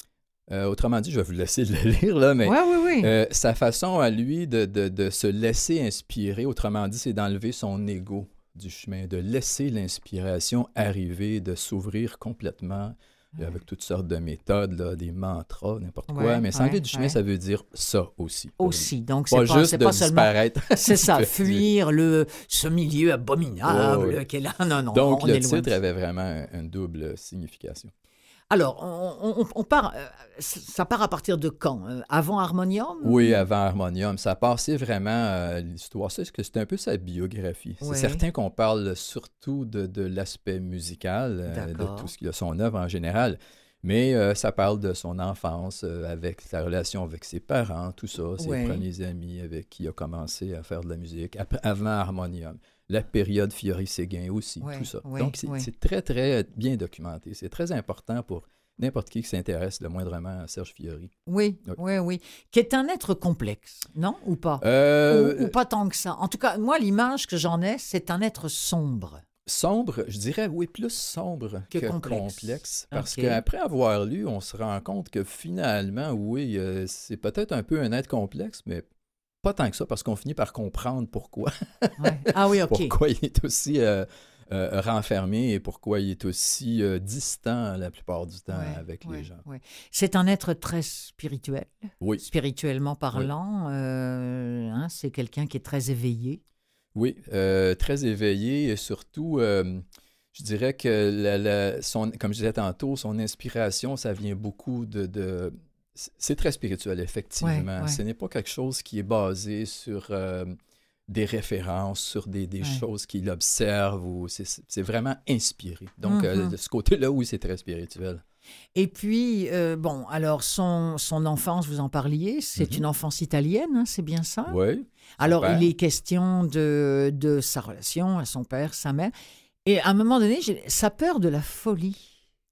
Euh, autrement dit, je vais vous laisser le lire, là, mais ouais, oui, oui. Euh, sa façon à lui de, de, de se laisser inspirer, autrement dit, c'est d'enlever son ego du chemin, de laisser l'inspiration arriver, de s'ouvrir complètement ouais. avec toutes sortes de méthodes, là, des mantras, n'importe ouais, quoi. Mais s'enlever ouais, du chemin, ouais. ça veut dire ça aussi. Aussi, donc pas c'est pas, juste c'est de pas disparaître. Seulement... c'est ça, fuir le, ce milieu abominable oh, oui. qui est là. Non, non, donc on le est loin titre avait vraiment une double signification. Alors, on, on, on part, ça part à partir de quand? Avant Harmonium? Oui, avant Harmonium. Ça passait vraiment euh, l'histoire. C'est que c'est un peu sa biographie. Oui. C'est certain qu'on parle surtout de, de l'aspect musical, euh, de tout ce qu'il a, son œuvre en général. Mais euh, ça parle de son enfance, euh, avec sa relation avec ses parents, tout ça, ses oui. premiers amis avec qui il a commencé à faire de la musique, après, avant Harmonium. La période Fiori-Séguin aussi, oui, tout ça. Oui, Donc, c'est, oui. c'est très, très bien documenté. C'est très important pour n'importe qui qui s'intéresse le moindrement à Serge Fiori. Oui, oui, oui, oui. Qui est un être complexe, non? Ou pas? Euh... Ou, ou pas tant que ça. En tout cas, moi, l'image que j'en ai, c'est un être sombre. Sombre, je dirais, oui, plus sombre que, que complexe. complexe. Parce okay. qu'après avoir lu, on se rend compte que finalement, oui, euh, c'est peut-être un peu un être complexe, mais pas tant que ça, parce qu'on finit par comprendre pourquoi. Ouais. Ah oui, OK. Pourquoi il est aussi euh, euh, renfermé et pourquoi il est aussi euh, distant la plupart du temps ouais, avec ouais, les gens. Ouais. C'est un être très spirituel. Oui. Spirituellement parlant. Oui. Euh, hein, c'est quelqu'un qui est très éveillé. Oui, euh, très éveillé et surtout, euh, je dirais que, la, la, son, comme je disais tantôt, son inspiration, ça vient beaucoup de... de c'est très spirituel, effectivement. Ouais, ouais. Ce n'est pas quelque chose qui est basé sur euh, des références, sur des, des ouais. choses qu'il observe. Ou c'est, c'est vraiment inspiré. Donc, mm-hmm. euh, de ce côté-là, oui, c'est très spirituel. Et puis, euh, bon, alors, son, son enfance, vous en parliez, c'est mm-hmm. une enfance italienne, hein, c'est bien ça? Oui. Alors, il est question de, de sa relation à son père, sa mère. Et à un moment donné, j'ai sa peur de la folie.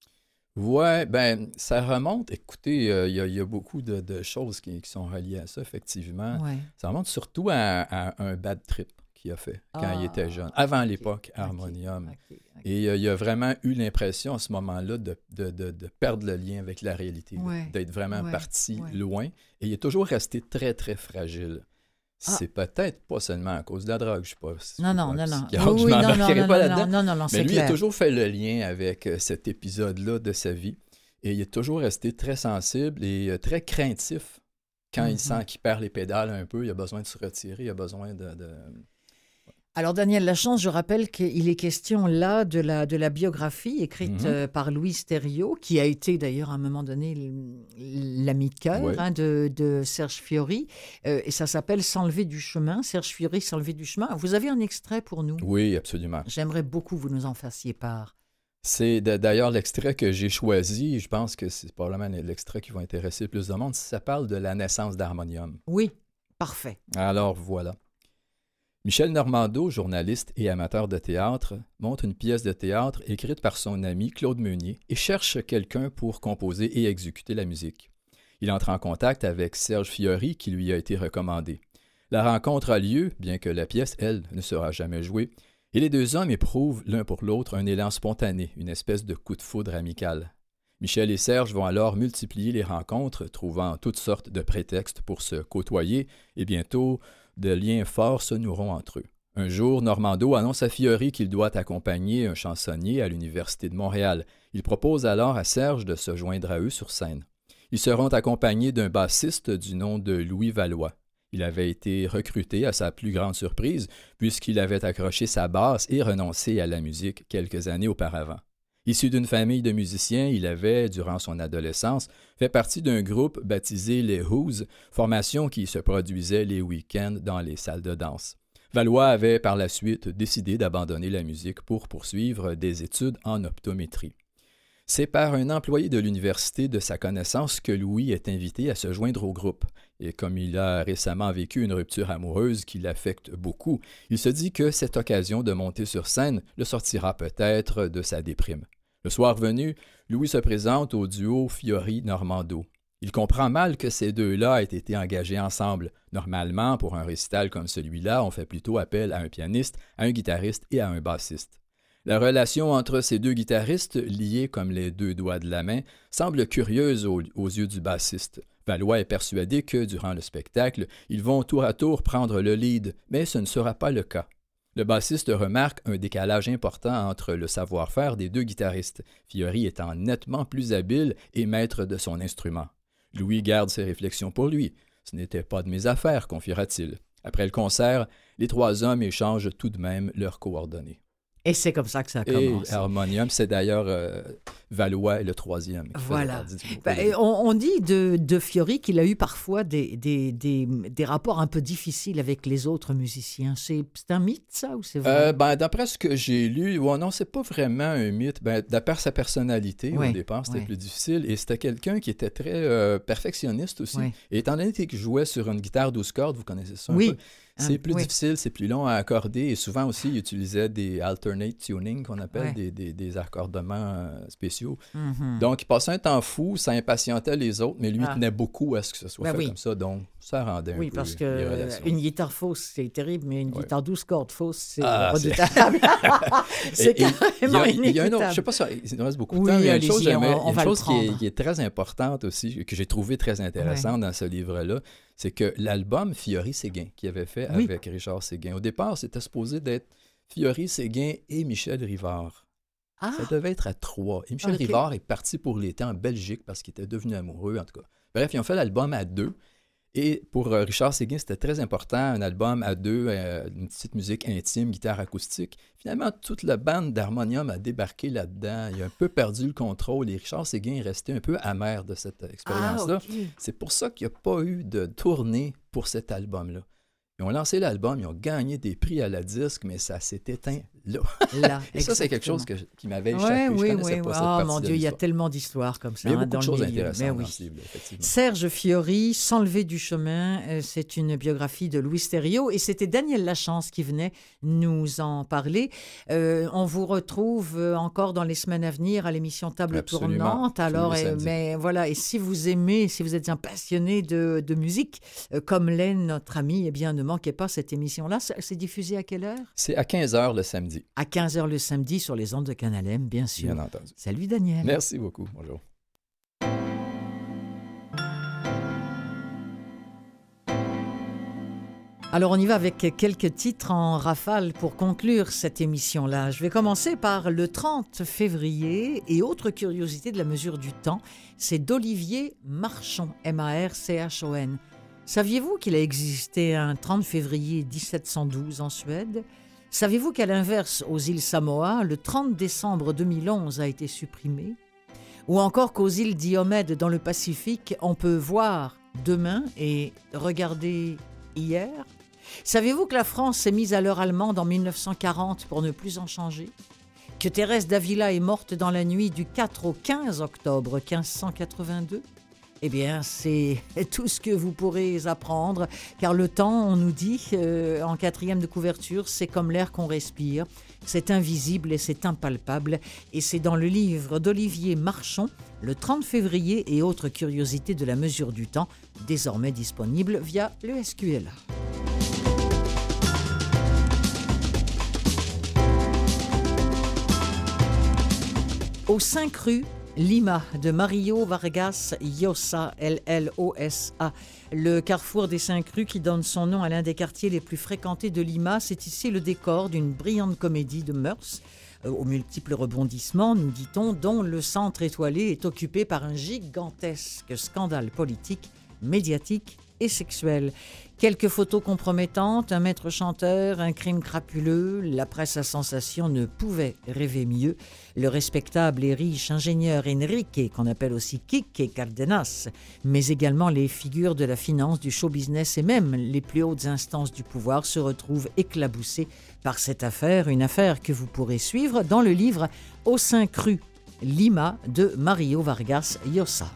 Oui, ben ça remonte. Écoutez, il euh, y, y a beaucoup de, de choses qui, qui sont reliées à ça, effectivement. Ouais. Ça remonte surtout à, à un bad trip qu'il a fait quand ah, il était jeune, avant okay, l'époque Harmonium. Okay, okay, okay. Et euh, il a vraiment eu l'impression à ce moment-là de, de, de, de perdre le lien avec la réalité, ouais. d'être vraiment ouais. parti ouais. loin. Et il est toujours resté très, très fragile. C'est ah. peut-être pas seulement à cause de la drogue, je ne sais pas. Non, non, non, non. Je oui, non, non, non, pas là-dedans. non, non, non, c'est Mais lui, clair. il a toujours fait le lien avec euh, cet épisode-là de sa vie. Et il est toujours resté très sensible et euh, très craintif. Quand mm-hmm. il sent qu'il perd les pédales un peu, il a besoin de se retirer, il a besoin de... de... Alors, Daniel Lachance, je rappelle qu'il est question là de la, de la biographie écrite mm-hmm. euh, par Louise Thériault, qui a été d'ailleurs à un moment donné l'ami de cœur ouais. hein, de, de Serge Fiori. Euh, et ça s'appelle « S'enlever du chemin ». Serge Fiori, « S'enlever du chemin ». Vous avez un extrait pour nous? Oui, absolument. J'aimerais beaucoup que vous nous en fassiez part. C'est d'ailleurs l'extrait que j'ai choisi. Je pense que c'est probablement l'extrait qui va intéresser le plus de monde. Ça parle de la naissance d'Harmonium. Oui, parfait. Alors, voilà. Michel Normando, journaliste et amateur de théâtre, monte une pièce de théâtre écrite par son ami Claude Meunier et cherche quelqu'un pour composer et exécuter la musique. Il entre en contact avec Serge Fiori qui lui a été recommandé. La rencontre a lieu, bien que la pièce, elle, ne sera jamais jouée, et les deux hommes éprouvent l'un pour l'autre un élan spontané, une espèce de coup de foudre amical. Michel et Serge vont alors multiplier les rencontres, trouvant toutes sortes de prétextes pour se côtoyer, et bientôt, de liens forts se noueront entre eux. Un jour, Normando annonce à Fiori qu'il doit accompagner un chansonnier à l'Université de Montréal. Il propose alors à Serge de se joindre à eux sur scène. Ils seront accompagnés d'un bassiste du nom de Louis Valois. Il avait été recruté à sa plus grande surprise, puisqu'il avait accroché sa basse et renoncé à la musique quelques années auparavant. Issu d'une famille de musiciens, il avait, durant son adolescence, fait partie d'un groupe baptisé les Who's, formation qui se produisait les week-ends dans les salles de danse. Valois avait par la suite décidé d'abandonner la musique pour poursuivre des études en optométrie. C'est par un employé de l'université de sa connaissance que Louis est invité à se joindre au groupe. Et comme il a récemment vécu une rupture amoureuse qui l'affecte beaucoup, il se dit que cette occasion de monter sur scène le sortira peut-être de sa déprime. Le soir venu, Louis se présente au duo Fiori-Normando. Il comprend mal que ces deux-là aient été engagés ensemble. Normalement, pour un récital comme celui-là, on fait plutôt appel à un pianiste, à un guitariste et à un bassiste. La relation entre ces deux guitaristes, liés comme les deux doigts de la main, semble curieuse aux, aux yeux du bassiste. Valois est persuadé que, durant le spectacle, ils vont tour à tour prendre le lead, mais ce ne sera pas le cas. Le bassiste remarque un décalage important entre le savoir-faire des deux guitaristes, Fiori étant nettement plus habile et maître de son instrument. Louis garde ses réflexions pour lui. « Ce n'était pas de mes affaires », confiera-t-il. Après le concert, les trois hommes échangent tout de même leurs coordonnées. Et c'est comme ça que ça commence. Et Harmonium, c'est d'ailleurs euh, Valois le troisième. Voilà. Ben, on, on dit de, de Fiori qu'il a eu parfois des, des, des, des rapports un peu difficiles avec les autres musiciens. C'est, c'est un mythe, ça, ou c'est vrai? Euh, ben, d'après ce que j'ai lu, ouais, non, c'est pas vraiment un mythe. Ben, d'après sa personnalité, oui, au départ, c'était oui. plus difficile. Et c'était quelqu'un qui était très euh, perfectionniste aussi. Oui. Et étant donné qu'il jouait sur une guitare douze cordes, vous connaissez ça un oui. peu? C'est plus oui. difficile, c'est plus long à accorder et souvent aussi, il utilisait des alternate tuning qu'on appelle, ouais. des, des, des accordements euh, spéciaux. Mm-hmm. Donc, il passait un temps fou, ça impatientait les autres, mais lui, ah. il tenait beaucoup à ce que ce soit ben fait oui. comme ça, donc ça rendait un oui, peu parce les que relations. Une guitare fausse, c'est terrible, mais une ouais. guitare douze cordes fausse, c'est ah, redoutable. C'est, c'est carrément inéquitable. Il y a un autre, je ne sais pas si il nous reste beaucoup de oui, temps, mais il y a une chose, on, on une chose qui, est, qui est très importante aussi, que j'ai trouvé très intéressante ouais. dans ce livre-là, c'est que l'album Fiori-Séguin qu'il avait fait oui. avec Richard Séguin, au départ, c'était supposé d'être Fiori-Séguin et Michel Rivard. Ah. Ça devait être à trois. Et Michel okay. Rivard est parti pour l'été en Belgique parce qu'il était devenu amoureux, en tout cas. Bref, ils ont fait l'album à deux. Et pour euh, Richard Séguin, c'était très important, un album à deux, euh, une petite musique intime, guitare acoustique. Finalement, toute la bande d'Harmonium a débarqué là-dedans. Il a un peu perdu le contrôle et Richard Séguin est resté un peu amer de cette expérience-là. Ah, okay. C'est pour ça qu'il n'y a pas eu de tournée pour cet album-là. Ils ont lancé l'album, ils ont gagné des prix à la disque, mais ça s'est éteint là. là et ça, c'est quelque chose que, qui m'avait échappé. Ouais, je oui, connaissais oui, pas oui. cette oh, partie mon de Dieu, il y a l'histoire. tellement d'histoires comme ça. Mais il y a beaucoup hein, de dans choses le intéressantes mais dans oui. ce livre, effectivement. Serge Fiori, S'enlever du chemin, euh, c'est une biographie de Louis Thériault et c'était Daniel Lachance qui venait nous en parler. Euh, on vous retrouve encore dans les semaines à venir à l'émission Table Absolument. Tournante. Alors, euh, mais voilà, et si vous aimez, si vous êtes un passionné de, de musique, euh, comme l'est notre ami, eh bien, ne manquez pas cette émission-là. C'est diffusé à quelle heure? C'est à quinze heures le samedi. À quinze heures le samedi sur les ondes de Canal M, bien sûr. Bien entendu. Salut Daniel. Merci beaucoup. Bonjour. Alors, on y va avec quelques titres en rafale pour conclure cette émission-là. Je vais commencer par le trente février et autre curiosité de la mesure du temps, c'est d'Olivier Marchon, M A R C H O N. Saviez-vous qu'il a existé un trente février dix-sept cent douze en Suède? Saviez-vous qu'à l'inverse, aux îles Samoa, le trente décembre deux mille onze a été supprimé? Ou encore qu'aux îles Diomède dans le Pacifique, on peut voir demain et regarder hier? Savez-vous que la France s'est mise à l'heure allemande en mille neuf cent quarante pour ne plus en changer? Que Thérèse d'Avila est morte dans la nuit du quatre au quinze octobre quinze cent quatre-vingt-deux? Eh bien, c'est tout ce que vous pourrez apprendre, car le temps, on nous dit, euh, en quatrième de couverture, c'est comme l'air qu'on respire. C'est invisible et c'est impalpable. Et c'est dans le livre d'Olivier Marchon, le trente février et autres curiosités de la mesure du temps, désormais disponible via l'E S Q L A. Aux cinq rues Lima de Mario Vargas Llosa, L L O S A. Le carrefour des cinq rues qui donne son nom à l'un des quartiers les plus fréquentés de Lima, c'est ici le décor d'une brillante comédie de mœurs, euh, aux multiples rebondissements, nous dit-on, dont le centre étoilé est occupé par un gigantesque scandale politique, médiatique et sexuel. Quelques photos compromettantes, un maître chanteur, un crime crapuleux, la presse à sensation ne pouvait rêver mieux. Le respectable et riche ingénieur Enrique, qu'on appelle aussi Quique Cardenas, mais également les figures de la finance, du show business et même les plus hautes instances du pouvoir se retrouvent éclaboussées par cette affaire, une affaire que vous pourrez suivre dans le livre « Aux cinq rues Lima » de Mario Vargas Llosa.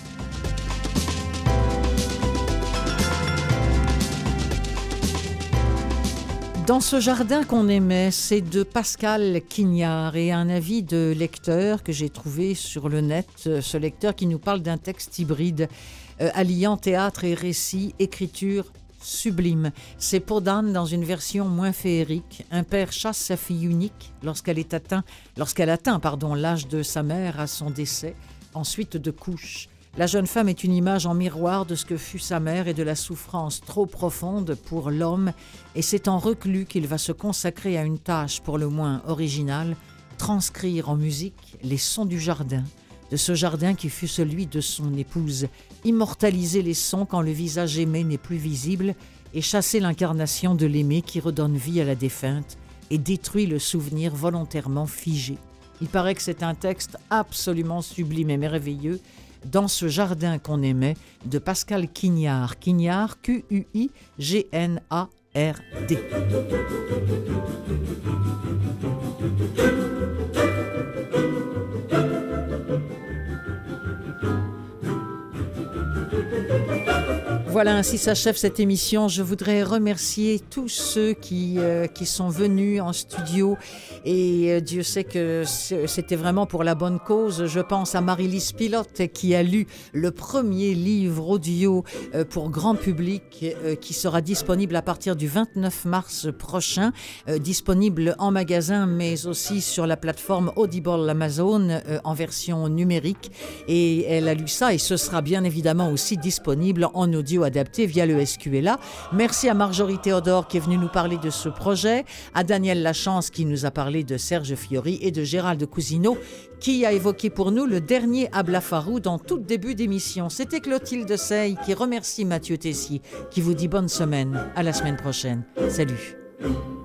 Dans ce jardin qu'on aimait, c'est de Pascal Quignard et un avis de lecteur que j'ai trouvé sur le net, ce lecteur qui nous parle d'un texte hybride euh, alliant théâtre et récit, écriture sublime. C'est Peau d'âne dans une version moins féerique. Un père chasse sa fille unique lorsqu'elle est atteint, lorsqu'elle atteint pardon, l'âge de sa mère à son décès, ensuite de couche. La jeune femme est une image en miroir de ce que fut sa mère et de la souffrance trop profonde pour l'homme, et c'est en reclus qu'il va se consacrer à une tâche pour le moins originale, transcrire en musique les sons du jardin, de ce jardin qui fut celui de son épouse, immortaliser les sons quand le visage aimé n'est plus visible et chasser l'incarnation de l'aimé qui redonne vie à la défunte et détruit le souvenir volontairement figé. Il paraît que c'est un texte absolument sublime et merveilleux, Dans ce jardin qu'on aimait, de Pascal Quignard. Quignard, Q U I G N A R D. Voilà, ainsi s'achève cette émission. Je voudrais remercier tous ceux qui, euh, qui sont venus en studio et euh, Dieu sait que c'était vraiment pour la bonne cause. Je pense à Marie-Lise Pilote qui a lu le premier livre audio euh, pour grand public euh, qui sera disponible à partir du vingt-neuf mars prochain, euh, disponible en magasin mais aussi sur la plateforme Audible Amazon euh, en version numérique. Et elle a lu ça et ce sera bien évidemment aussi disponible en audio adapté via le S Q L A. Merci à Marjorie Théodore qui est venue nous parler de ce projet, à Daniel Lachance qui nous a parlé de Serge Fiori et de Gérald Cousineau qui a évoqué pour nous le dernier Abla Farou dans tout début d'émission. C'était Clotilde Sey qui remercie Mathieu Tessier qui vous dit bonne semaine. À la semaine prochaine. Salut.